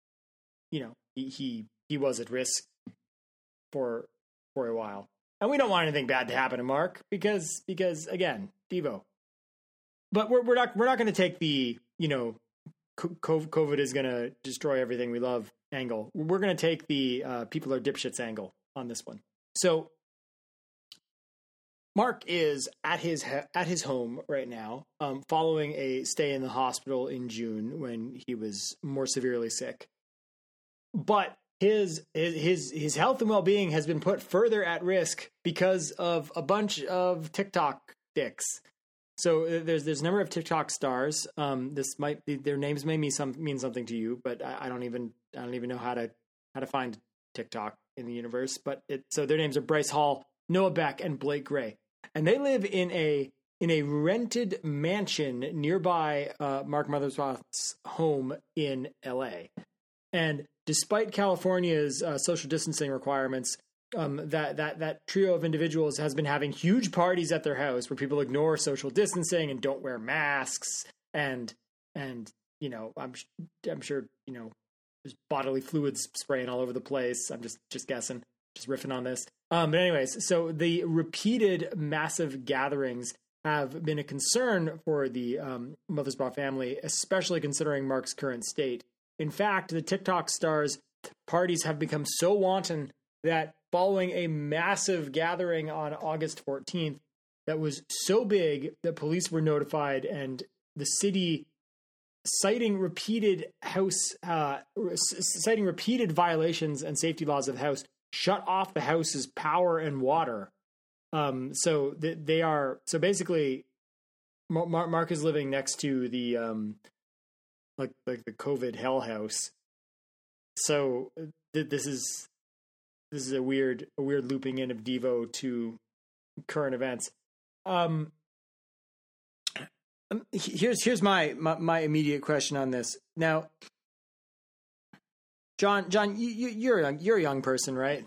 he was at risk for a while, and we don't want anything bad to happen to Mark because again, Devo. But we're not going to take the COVID is going to destroy everything we love angle. We're going to take the people are dipshits angle on this one. So Mark is at his home right now, following a stay in the hospital in June when he was more severely sick. But his health and well-being has been put further at risk because of a bunch of TikTok dicks. So there's a number of TikTok stars. This might be, their names may mean something to you, but I don't even know how to find TikTok in the universe. But so their names are Bryce Hall, Noah Beck, and Blake Gray. And they live in a rented mansion nearby Mark Mothersbaugh's home in LA. And despite California's social distancing requirements, that trio of individuals has been having huge parties at their house where people ignore social distancing and don't wear masks, and I'm sure there's bodily fluids spraying all over the place. I'm just guessing, just riffing on this. But anyways, so the repeated massive gatherings have been a concern for the Mothersbaugh family, especially considering Mark's current state. In fact, the TikTok stars' parties have become so wanton that following a massive gathering on August 14th that was so big that police were notified, and the city, citing repeated violations and safety laws of the house, shut off the house's power and water. So basically, Mark is living next to the like the COVID hell house. So this is a weird looping in of Devo to current events. Here's my immediate question on this. Now, John, you're a young person, right?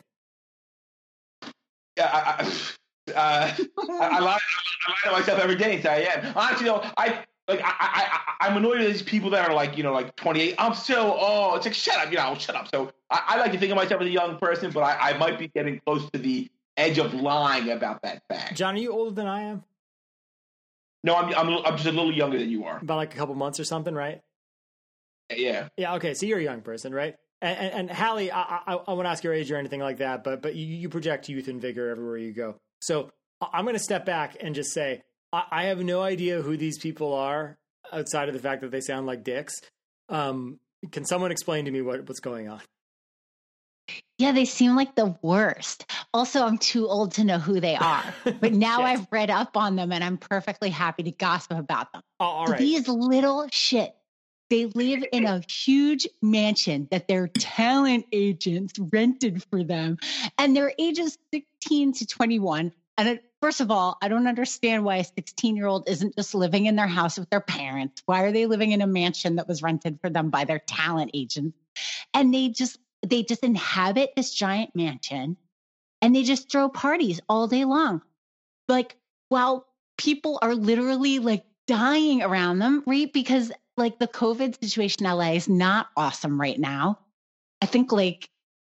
Yeah, I lie to myself every day. So I am. Honestly, though, I'm annoyed at these people that are like 28. I'm so it's like shut up. So I like to think of myself as a young person, but I might be getting close to the edge of lying about that fact. John, are you older than I am? No, I'm just a little younger than you are. About like a couple months or something, right? Yeah. Yeah. Okay. So you're a young person, right? And Hallie, I won't ask your age or anything like that, but you project youth and vigor everywhere you go. So I'm going to step back and just say, I have no idea who these people are outside of the fact that they sound like dicks. Can someone explain to me what's going on? Yeah, they seem like the worst. Also, I'm too old to know who they are, but now I've read up on them and I'm perfectly happy to gossip about them. Oh, all right. These little shit they live in a huge mansion that their talent agents rented for them. And they're ages 16 to 21. And first of all, I don't understand why a 16-year-old isn't just living in their house with their parents. Why are they living in a mansion that was rented for them by their talent agents? And they just inhabit this giant mansion and they just throw parties all day long. Like, while people are literally like dying around them, right? Because like the COVID situation in LA is not awesome right now. I think like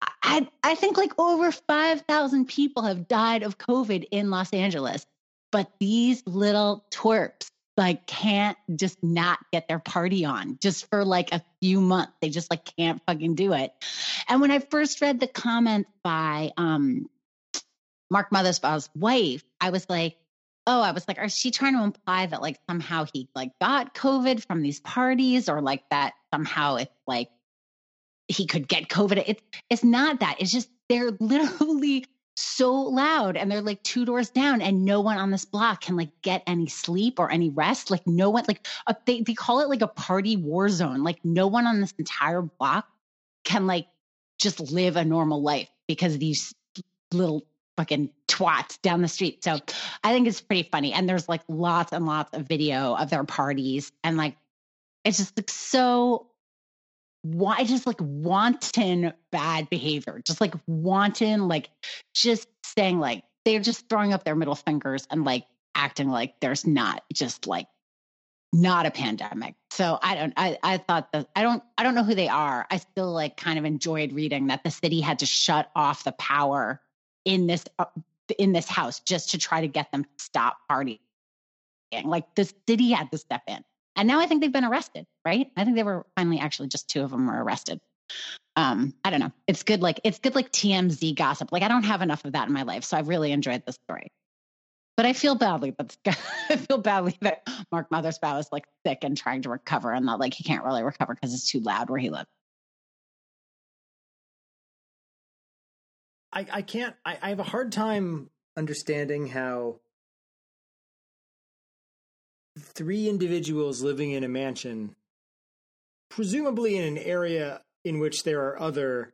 over 5,000 people have died of COVID in Los Angeles, but these little twerps like can't just not get their party on just for like a few months. They just like can't fucking do it. And when I first read the comments by Mark Mothersbaugh's wife, I was like, is she trying to imply that like somehow he like got COVID from these parties, or like that somehow it's like he could get COVID? It's not that. It's just they're literally so loud and they're like 2 doors down and no one on this block can like get any sleep or any rest. Like no one, like they call it like a party war zone. Like no one on this entire block can like just live a normal life because these little fucking twats down the street. So I think it's pretty funny. And there's like lots and lots of video of their parties. And like, it's just like so, just like wanton bad behavior, just like wanton, like just saying like, they're just throwing up their middle fingers and like acting like there's not just like not a pandemic. So I thought that I don't know who they are. I still like kind of enjoyed reading that the city had to shut off the power in this house just to try to get them to stop partying. Like the city had to step in. And now I think they've been arrested, right? I think they were finally actually just 2 of them were arrested. I don't know. It's good like TMZ gossip. Like I don't have enough of that in my life. So I've really enjoyed this story. But I feel badly that Mark Mothersbaugh is like sick and trying to recover and that like he can't really recover because it's too loud where he lives. I have a hard time understanding how 3 individuals living in a mansion, presumably in an area in which there are other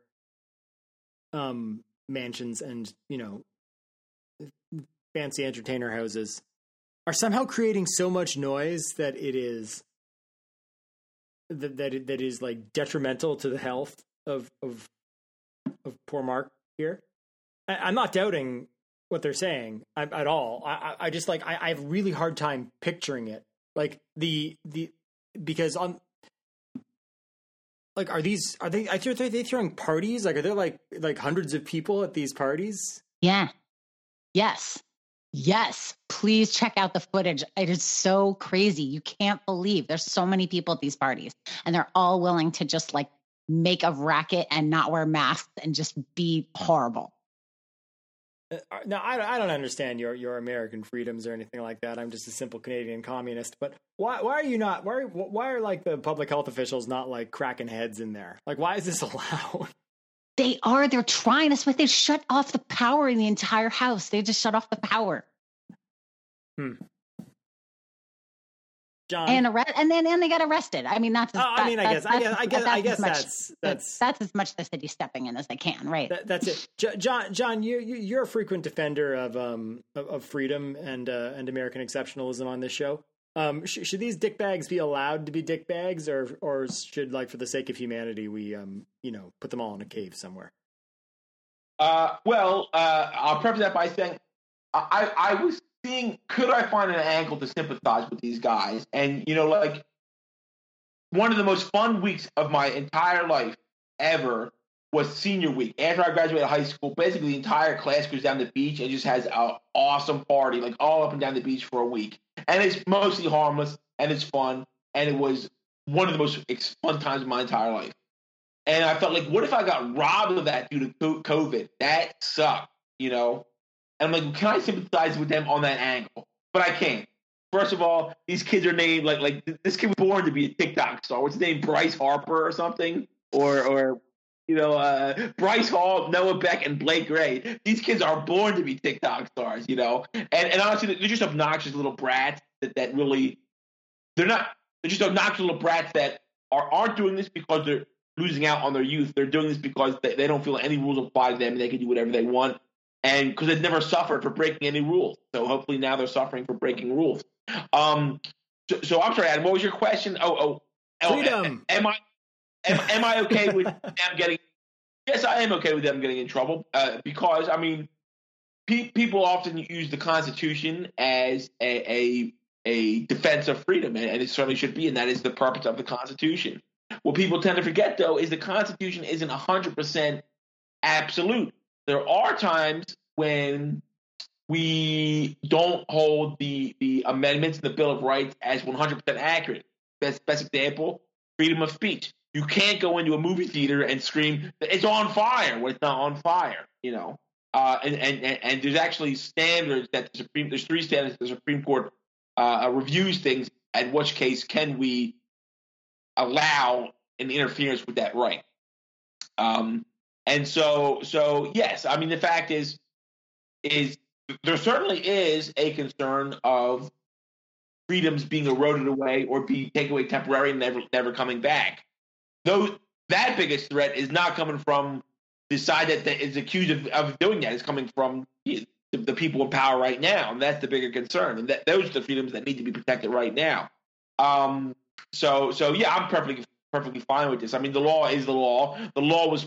mansions and, you know, fancy entertainer houses, are somehow creating so much noise that it is that is like detrimental to the health of poor Mark here. I'm not doubting what they're saying at all. I just like I have a really hard time picturing it. Like because on like are they throwing parties? Like are there like hundreds of people at these parties? Yeah. Yes. Please check out the footage. It is so crazy. You can't believe there's so many people at these parties and they're all willing to just like make a racket and not wear masks and just be horrible. No, I don't understand your American freedoms or anything like that. I'm just a simple Canadian communist. But why are you not? Why are like the public health officials not like cracking heads in there? Like, why is this allowed? They are. They're trying to switch. They shut off the power in the entire house. They just shut off the power. John, and then they got arrested. I mean, I guess that's as much the city stepping in as they can, right? That's it. John, you're a frequent defender of freedom and American exceptionalism on this show. Should these dickbags be allowed to be dickbags, or should, like, for the sake of humanity, we put them all in a cave somewhere? I'll preface that by saying I was seeing, could I find an angle to sympathize with these guys? And, like, one of the most fun weeks of my entire life ever was senior week. After I graduated high school, basically the entire class goes down to the beach and just has an awesome party, like all up and down the beach for a week. And it's mostly harmless, and it's fun, and it was one of the most fun times of my entire life. And I felt like, what if I got robbed of that due to COVID? That sucked, And I'm like, can I sympathize with them on that angle? But I can't. First of all, these kids are named like this kid was born to be a TikTok star. What's his name? Bryce Harper or something? Or Bryce Hall, Noah Beck, and Blake Gray. These kids are born to be TikTok stars, And honestly, they're just obnoxious little brats that really – they're just obnoxious little brats that aren't doing this because they're losing out on their youth. They're doing this because they don't feel any rules apply to them and they can do whatever they want. And because they've never suffered for breaking any rules. So hopefully now they're suffering for breaking rules. So I'm sorry, Adam, what was your question? Freedom. Am I okay with them getting? Yes, I am okay with them getting in trouble because I mean, people often use the Constitution as a defense of freedom, and it certainly should be, and that is the purpose of the Constitution. What people tend to forget, though, is the Constitution isn't 100% absolute. There are times when we don't hold the amendments in the Bill of Rights as 100% accurate. Best example, freedom of speech. You can't go into a movie theater and scream that it's on fire when it's not on fire, you know. And there's actually standards that there's 3 standards the Supreme Court reviews things, in which case can we allow an interference with that right. And so yes, I mean, the fact is there certainly is a concern of freedoms being eroded away or being taken away temporarily and never coming back. Though that biggest threat is not coming from the side that is accused of doing that. It's coming from the people in power right now, and that's the bigger concern. And those are the freedoms that need to be protected right now. So yeah, I'm perfectly fine with this. I mean, the law is the law. The law was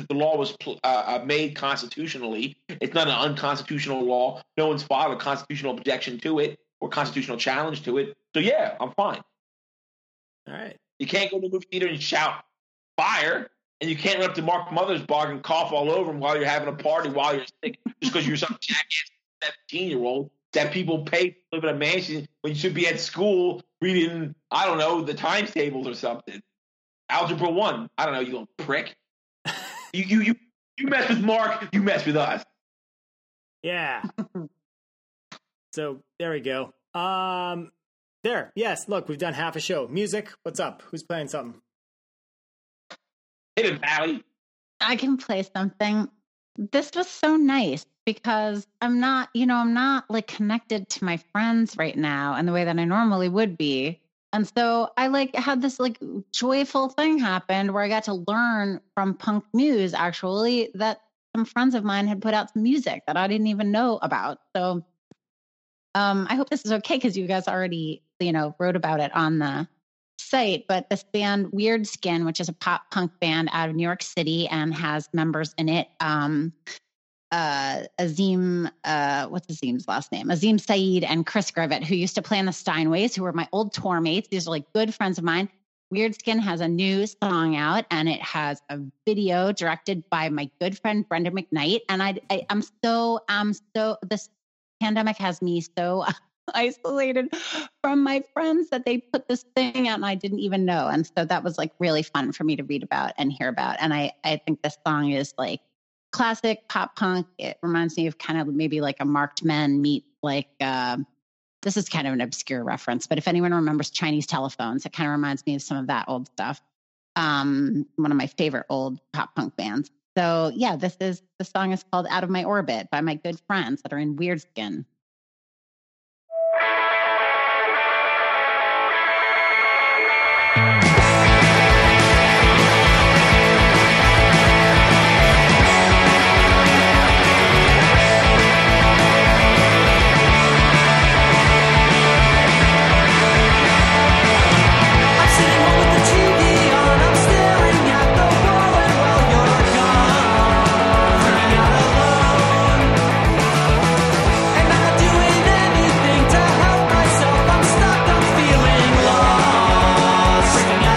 made constitutionally. It's not an unconstitutional law. No one's filed a constitutional objection to it or constitutional challenge to it. So yeah, I'm fine. All right. You can't go to the movie theater and shout fire, and you can't run up to Mark Mothersbaugh and cough all over him while you're having a party while you're sick, just because you're some jackass 17-year-old that people pay to live in a mansion when you should be at school reading, I don't know, the times tables or something. Algebra 1. I don't know, you little prick. You mess with Mark, you mess with us. Yeah. So there we go. There. Yes. Look, we've done half a show. Music. What's up? Who's playing something? Hit it, Allie. I can play something. This was so nice because I'm not like connected to my friends right now in the way that I normally would be. And so I had this joyful thing happen where I got to learn from Punk News actually that some friends of mine had put out some music that I didn't even know about. So I hope this is okay because you guys already, wrote about it on the site. But this band Weird Skin, which is a pop punk band out of New York City and has members in it, Azim, what's Azim's last name? Azim Saeed and Chris Grivet, who used to play in the Steinways, who were my old tour mates. These are good friends of mine. Weird Skin has a new song out, and it has a video directed by my good friend Brenda McKnight. And I'm so this pandemic has me so isolated from my friends that they put this thing out and I didn't even know. And so that was really fun for me to read about and hear about. And I think this song is classic pop punk. It reminds me of kind of maybe a Marked Men meet this is kind of an obscure reference, but if anyone remembers Chinese Telephones, it kind of reminds me of some of that old stuff. One of my favorite old pop punk bands. So yeah, the song is called Out of My Orbit by my good friends that are in Weird Skin. Doing anything to help myself. I'm stuck, I'm feeling lost.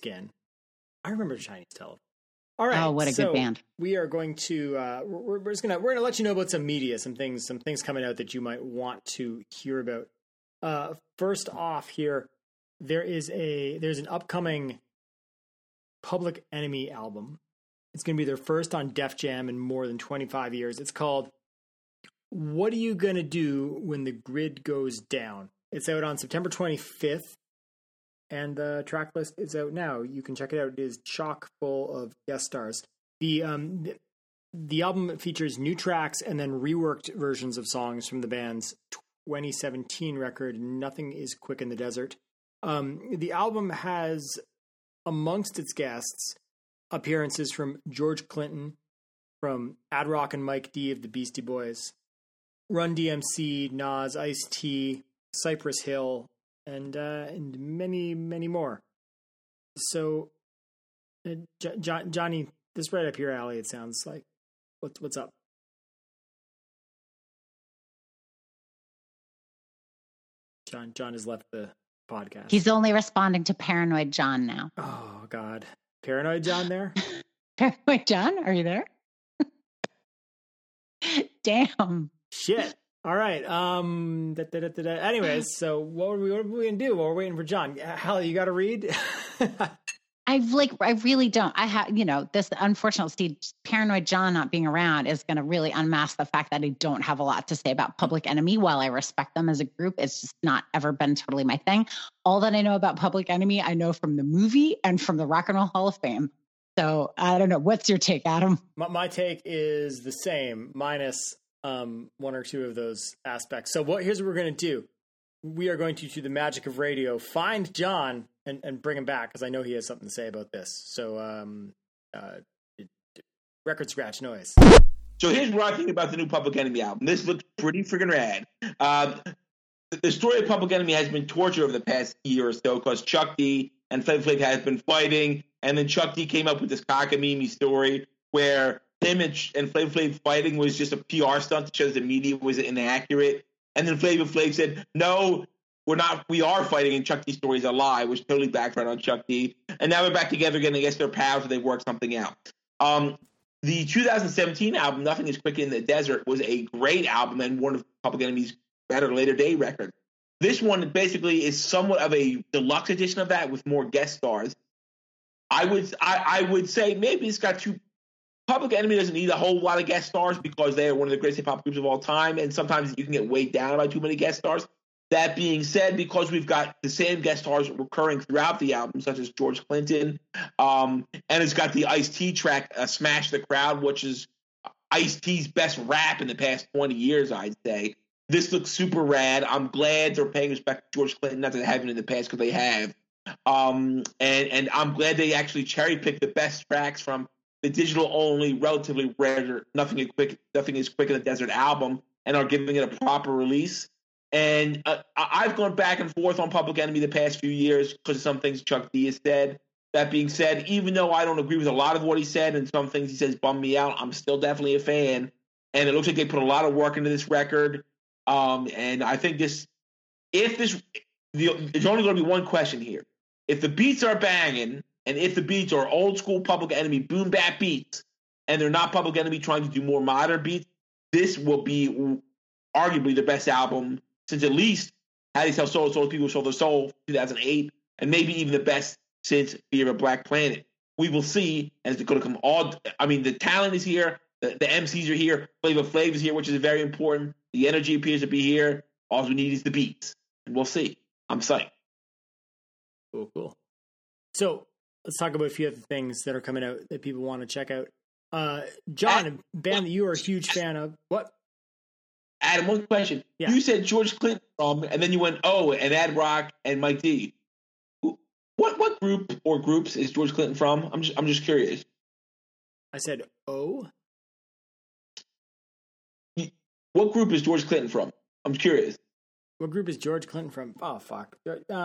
Skin. I remember Chinese Telephone. All right. Oh, what a good band. We are going to we're gonna let you know about some media, some things coming out that you might want to hear about. First off, here there's an upcoming Public Enemy album. It's going to be their first on Def Jam in more than 25 years. It's called "What Are You Gonna Do When the Grid Goes Down?" It's out on September 25th. And the track list is out now. You can check it out. It is chock full of guest stars. The album features new tracks and then reworked versions of songs from the band's 2017 record, Nothing Is Quick in the Desert. The album has, amongst its guests, appearances from George Clinton, from Ad Rock and Mike D of the Beastie Boys, Run DMC, Nas, Ice-T, Cypress Hill, and many, many more. So, Johnny, this is right up your alley, it sounds like. What's up? John has left the podcast. He's only responding to Paranoid John now. Oh, God. Paranoid John there? Paranoid John, are you there? Damn. Shit. All right. Anyways, so what are we gonna do while we're waiting for John? Hell, you got to read. I really don't. I have, this unfortunately, Paranoid John not being around is going to really unmask the fact that I don't have a lot to say about Public Enemy. While I respect them as a group, it's just not ever been totally my thing. All that I know about Public Enemy, I know from the movie and from the Rock and Roll Hall of Fame. So I don't know. What's your take, Adam? My take is the same, minus one or two of those aspects. So here's what we're going to do. We are going to, through the magic of radio, find John and bring him back, because I know he has something to say about this. So record scratch noise. So here's what I think about the new Public Enemy album. This looks pretty freaking rad. The story of Public Enemy has been torture over the past year or so, because Chuck D and Flavor Flav has been fighting, and then Chuck D came up with this cockamamie story where him and Flavor Flav fighting was just a PR stunt that shows the media was inaccurate. And then Flavor Flav said, "No, we're not. We are fighting." And Chuck D's story is a lie, which totally backfired on Chuck D. And now we're back together again. I guess they're pals, so they work something out. The 2017 album, Nothing Is Quick in the Desert, was a great album and one of Public Enemy's better later day records. This one basically is somewhat of a deluxe edition of that with more guest stars. I would say maybe it's got two. Public Enemy doesn't need a whole lot of guest stars because they are one of the greatest hip-hop groups of all time, and sometimes you can get weighed down by too many guest stars. That being said, because we've got the same guest stars recurring throughout the album, such as George Clinton, and it's got the Ice-T track, Smash the Crowd, which is Ice-T's best rap in the past 20 years, I'd say. This looks super rad. I'm glad they're paying respect to George Clinton, not that they haven't in the past, because they have. And I'm glad they actually cherry-picked the best tracks from the digital-only, relatively rare Nothing Is Quick in the Desert album, and are giving it a proper release. And I've gone back and forth on Public Enemy the past few years because of some things Chuck D has said. That being said, even though I don't agree with a lot of what he said and some things he says bum me out, I'm still definitely a fan. And it looks like they put a lot of work into this record. And I think there's only going to be one question here. If the beats are banging, and if the beats are old school Public Enemy boom bap beats, and they're not Public Enemy trying to do more modern beats, this will be arguably the best album since at least How Do You Tell Soul People Sold Their Soul 2008, and maybe even the best since Fear of Black Planet. We will see, as it's going to come the talent is here, the MCs are here, Flavor Flav is here, which is very important. The energy appears to be here. All we need is the beats, and we'll see. I'm psyched. Cool. So let's talk about a few other things that are coming out that people want to check out. John, a band that you are a huge fan of. What? Adam, one question. Yeah. You said George Clinton and then you went, and Ad Rock and Mike D. What group or groups is George Clinton from? I'm just curious. I said, oh. What group is George Clinton from? I'm curious. What group is George Clinton from? Oh, fuck.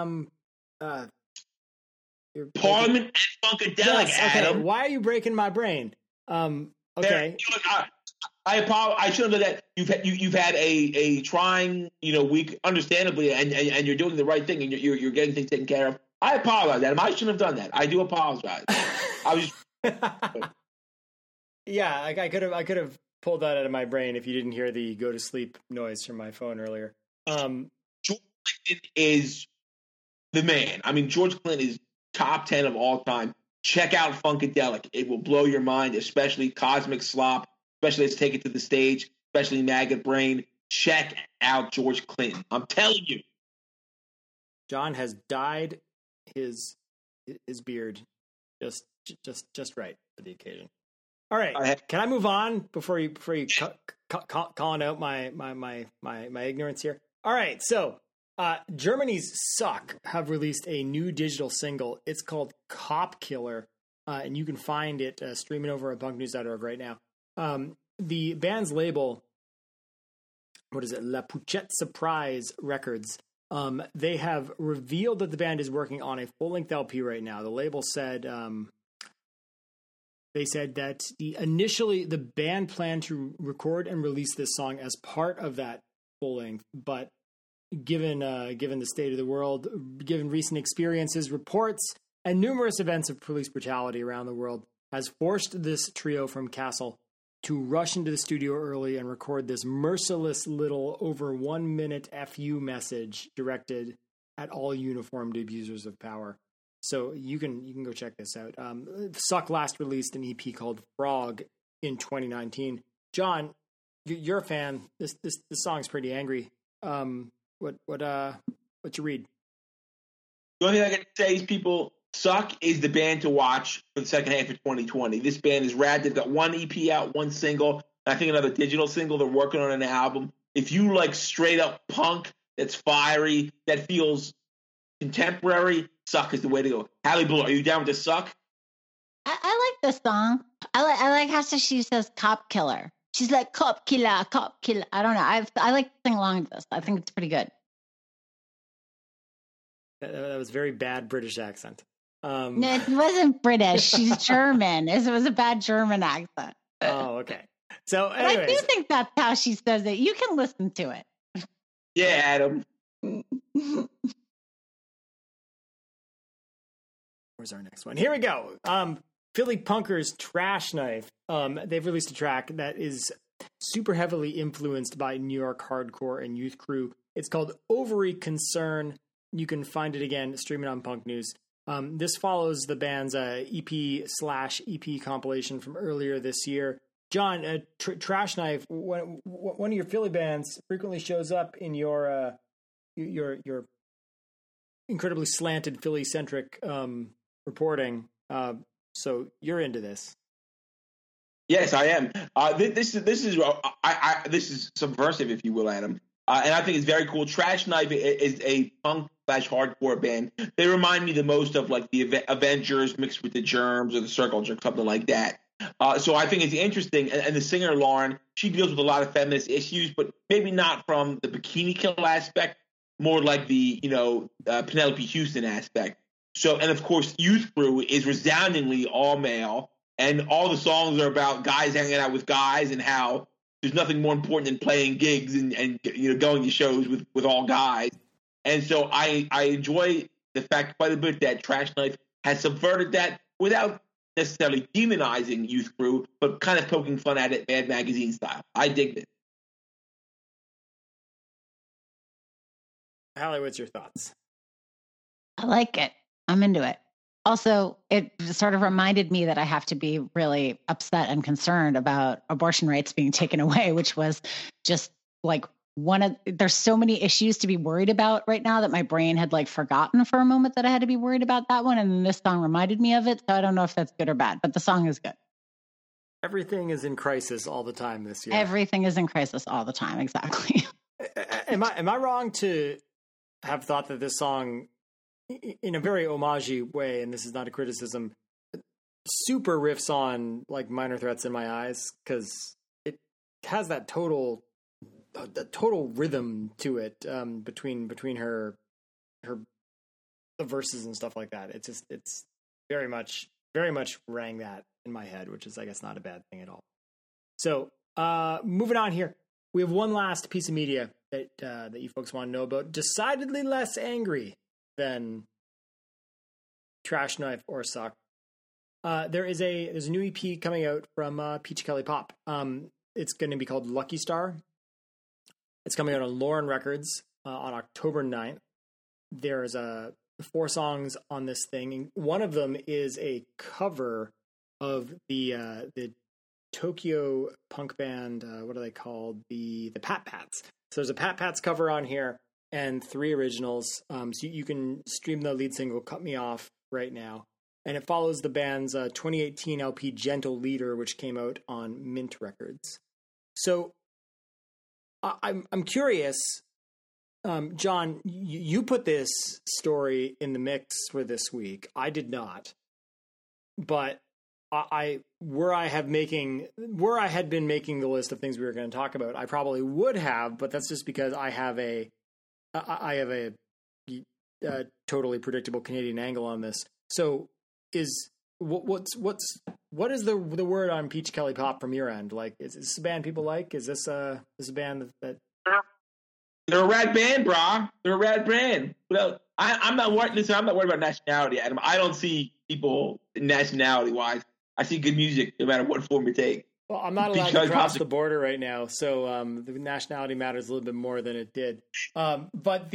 Parliament and Funkadelic, yes, okay. Adam. Why are you breaking my brain? Okay. I apologize. I should have that. You've had a trying week, understandably, and you're doing the right thing, and you're getting things taken care of. I apologize, Adam. I shouldn't have done that. I do apologize. I was Yeah, I could have pulled that out of my brain if you didn't hear the go to sleep noise from my phone earlier. George Clinton is the man. I mean, George Clinton is top 10 of all time. Check out Funkadelic. It will blow your mind, especially Cosmic Slop, especially Let's Take It to the Stage, especially Maggot Brain. Check out George Clinton. I'm telling you. John has dyed his beard just right for the occasion. All right, can I move on before you calling out my ignorance here? All right, so Germany's Suck have released a new digital single. It's called Cop Killer, and you can find it streaming over at punknews.org right now. The band's label, what is it? La Pouchette Surprise Records. They have revealed that the band is working on a full-length LP right now. The label said they said that initially the band planned to record and release this song as part of that full-length, but given the state of the world, given recent experiences, reports, and numerous events of police brutality around the world, has forced this trio from Kassel to rush into the studio early and record this merciless little over 1 minute FU message directed at all uniformed abusers of power. So you can go check this out. Suck last released an EP called Frog in 2019. John, you're a fan. This song's pretty angry. What you read? The only thing I can say is, people, Suck is the band to watch for the second half of 2020. This band is rad. They've got one EP out, one single, and I think another digital single. They're working on an album. If you like straight up punk that's fiery, that feels contemporary, Suck is the way to go. Hallie Blue, are you down with the Suck? I like this song. I like how she says cop killer. She's like cop killer, cop killer. I don't know. I like to sing along to this. I think it's pretty good. That was very bad British accent. No, it wasn't British. She's German. It was a bad German accent. Oh, okay. So, anyways. I do think that's how she says it. You can listen to it. Yeah, Adam. Where's our next one? Here we go. Philly Punkers Trash Knife. They've released a track that is super heavily influenced by New York hardcore and youth crew. It's called Ovary Concern. You can find it again streaming on Punk News. This follows the band's EP/EP compilation from earlier this year. John, Trash Knife, one of your Philly bands, frequently shows up in your incredibly slanted Philly-centric reporting. So you're into this. Yes, I am. This is subversive, if you will, Adam. And I think it's very cool. Trash Knife is a punk/hardcore band. They remind me the most of like the Avengers mixed with the Germs or the Circle Jerks, something like that. So I think it's interesting. And the singer, Lauren, she deals with a lot of feminist issues, but maybe not from the Bikini Kill aspect, more like the, Penelope Houston aspect. So, and of course, Youth Crew is resoundingly all male, and all the songs are about guys hanging out with guys and how there's nothing more important than playing gigs and going to shows with all guys. And so I enjoy the fact quite a bit that Trash Knife has subverted that without necessarily demonizing Youth Crew, but kind of poking fun at it, Mad Magazine style. I dig it. Hallie, what's your thoughts? I like it. I'm into it. Also, it sort of reminded me that I have to be really upset and concerned about abortion rights being taken away, which was just like there's so many issues to be worried about right now that my brain had like forgotten for a moment that I had to be worried about that one. And then this song reminded me of it. So I don't know if that's good or bad, but the song is good. Everything is in crisis all the time this year. Everything is in crisis all the time. Exactly. Am I wrong to have thought that this song, in a very homage-y way, and this is not a criticism, super riffs on like Minor Threats in My Eyes, because it has that total rhythm to it between her the verses and stuff like that. It's very much rang that in my head, which is, I guess, not a bad thing at all. So moving on here, we have one last piece of media that you folks want to know about. Decidedly less angry than Trash Knife or Suck. There's a new EP coming out from Peach Kelly Pop. It's going to be called Lucky Star. It's coming out on Lauren Records on October 9th. There's 4 songs on this thing. One of them is a cover of the Tokyo punk band. What are they called? The Pat Pats. So there's a Pat Pats cover on here and 3 originals. So you can stream the lead single "Cut Me Off" right now. And it follows the band's 2018 LP "Gentle Leader," which came out on Mint Records. So I'm curious, John, you put this story in the mix for this week. I did not, but where I had been making the list of things we were going to talk about, I probably would have, but that's just because I have a totally predictable Canadian angle on this. So what is the word on Peach Kelly Pop from your end? Like, is this a band people like? Is this a band that they're a rad band, brah. They're a rad band. Well, I'm not worried. Listen, I'm not worried about nationality, Adam. I don't see people nationality wise. I see good music no matter what form you take. Well, I'm not allowed to cross the border right now, so the nationality matters a little bit more than it did. But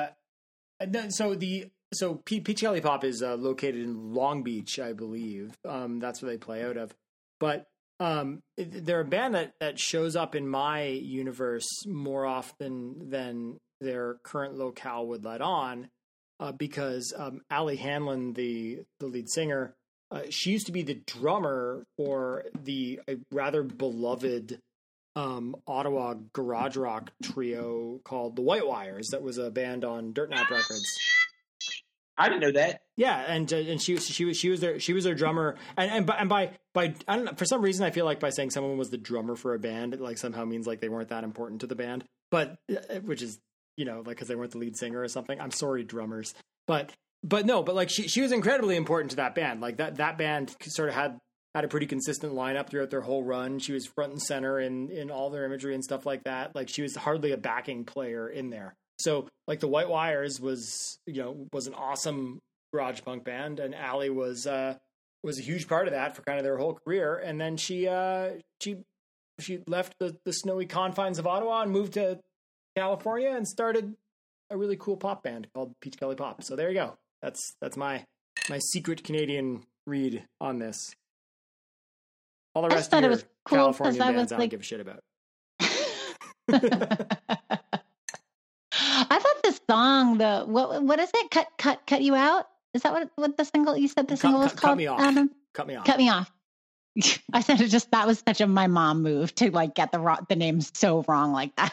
So Peach Kelly Pop is located in Long Beach, I believe. That's where they play out of. But they're a band that shows up in my universe more often than their current locale would let on, because Ali Hanlon, the lead singer, she used to be the drummer for the rather beloved Ottawa garage rock trio called the White Wires. That was a band on Dirt Nap Records. I didn't know that. Yeah, and she was their drummer, and by I don't know, for some reason I feel like by saying someone was the drummer for a band, it like somehow means like they weren't that important to the band, but which is, you know, like because they weren't the lead singer or something. I'm sorry, drummers, but no, but like she was incredibly important to that band. Like that band sort of had a pretty consistent lineup throughout their whole run. She was front and center in all their imagery and stuff like that. Like she was hardly a backing player in there. So like the White Wires was an awesome garage punk band, and Ali was a huge part of that for kind of their whole career. And then she left the snowy confines of Ottawa and moved to California and started a really cool pop band called Peach Kelly Pop. So there you go. That's my secret Canadian read on this. All the rest of your cool California bands I don't give a shit about. I thought this song, what is it? Cut you out? Is that what the single you said the single was called? Cut me off. Adam? Cut me off. Cut me off. I said that was such a my mom move to like get the name so wrong like that.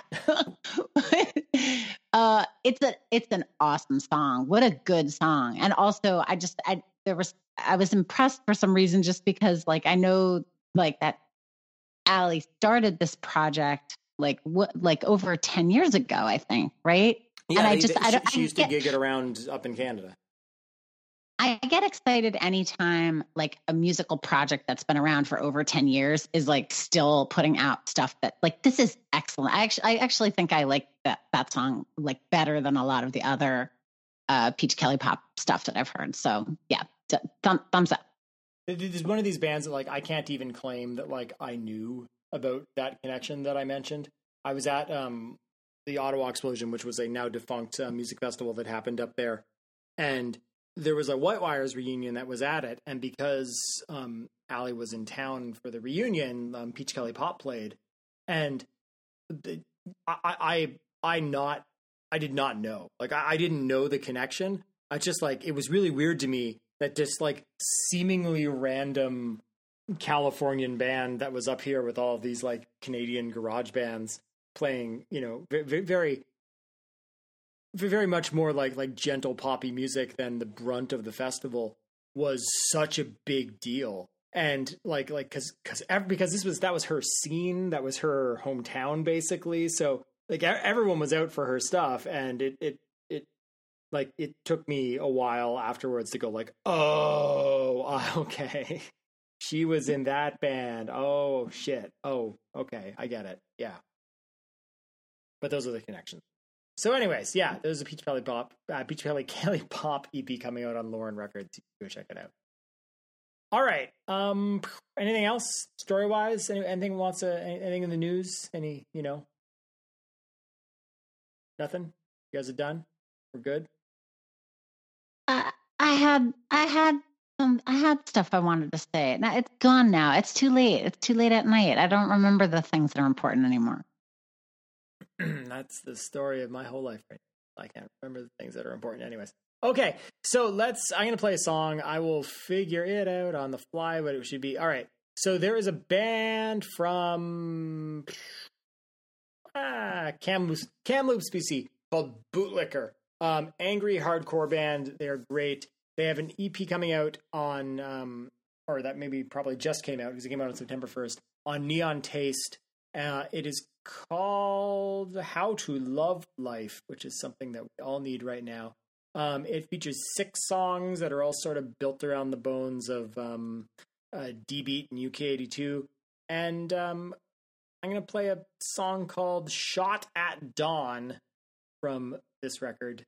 It's an awesome song. What a good song. And also I was impressed for some reason just because like I know like that Ali started this project like over 10 years ago, I think, right? Yeah, and she used to gig it around up in Canada. I get excited anytime like a musical project that's been around for over 10 years is like still putting out stuff that like, this is excellent. I actually think I like that song like better than a lot of the other Peach Kelly Pop stuff that I've heard. So yeah, thumbs up. There's one of these bands that like I can't even claim that like I knew about that connection that I mentioned. I was at the Ottawa Explosion, which was a now defunct music festival that happened up there, and there was a White Wires reunion that was at it, and because Ali was in town for the reunion, Peach Kelly Pop played, and I did not know, like I didn't know the connection. I just like it was really weird to me that just like seemingly random Californian band that was up here with all of these like Canadian garage bands playing, you know, very, very much more like gentle poppy music than the brunt of the festival was such a big deal. And like because that was her scene, that was her hometown basically. So like everyone was out for her stuff, and it took me a while afterwards to go like, oh, okay. She was in that band. Oh, shit. Oh, okay. I get it. Yeah. But those are the connections. So anyways, yeah, there's a Peach Valley Kelly Pop EP coming out on Lauren Records. You can go check it out. All right. Anything else story-wise? Anything anything in the news? Nothing? You guys are done? We're good? I had stuff I wanted to say. Now it's gone now. It's too late. It's too late at night. I don't remember the things that are important anymore. That's the story of my whole life. Right? I can't remember the things that are important anyways. Okay, so I'm going to play a song. I will figure it out on the fly, but it should be. All right, so there is a band from Kamloops, BC called Bootlicker. Angry hardcore band. They're great. They have an EP coming out on, or that maybe probably just came out because it came out on September 1st on Neon Taste. It is called How to Love Life, which is something that we all need right now. It features 6 songs that are all sort of built around the bones of D-Beat and UK82. And I'm going to play a song called Shot at Dawn from this record.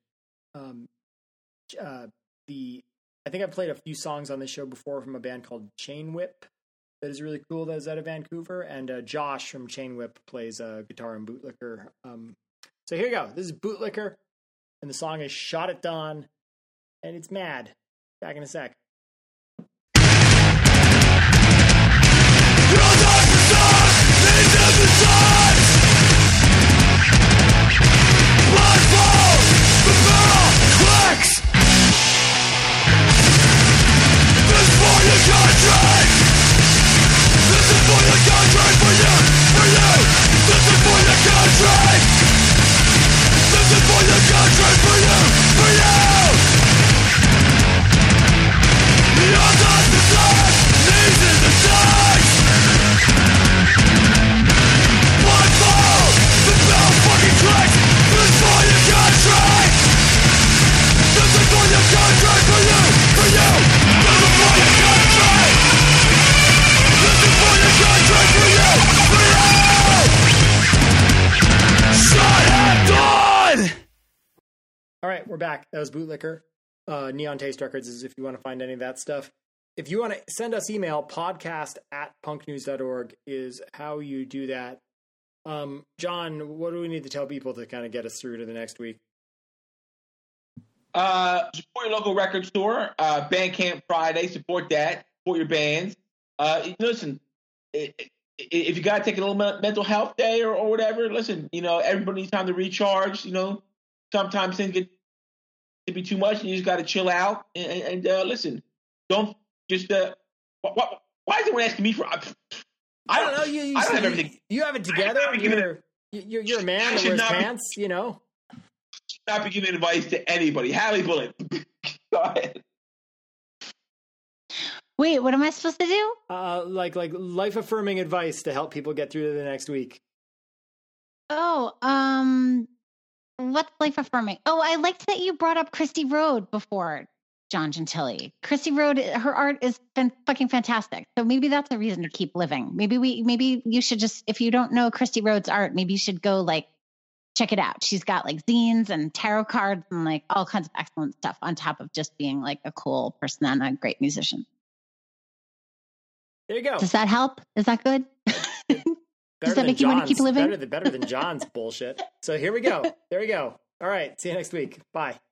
I think I've played a few songs on this show before from a band called Chain Whip that is really cool, that is out of Vancouver. And Josh from Chain Whip plays guitar in Bootlicker. So here you go. This is Bootlicker. And the song is Shot at Dawn, and it's mad. Back in a sec. All right, we're back. That was Bootlicker. Neon Taste Records is if you want to find any of that stuff. If you want to send us email, podcast@punknews.org is how you do that. John, what do we need to tell people to kind of get us through to the next week? Support your local record store. Bandcamp Friday. Support that. Support your bands. Listen, if you got to take a little mental health day or whatever, listen, everybody needs time to recharge. Sometimes things get to be too much and you just got to chill out. And listen, don't just, why is everyone asking me for, I don't know. I don't have everything. You have it together. You're a man that wears pants, Not be giving advice to anybody. Hallie Bullet. Go ahead. Wait, what am I supposed to do? Like life affirming advice to help people get through to the next week. Oh, what's life affirming? Oh, I liked that you brought up Christy Rode before, John Gentili. Christy Rode, her art has been fucking fantastic. So maybe that's a reason to keep living. Maybe you should just, if you don't know Christy Rode's art, maybe you should go check it out. She's got zines and tarot cards and all kinds of excellent stuff on top of just being a cool person and a great musician. There you go. Does that help? Is that good? Does that make you want to keep living? Better than John's bullshit. So here we go. There we go. All right. See you next week. Bye.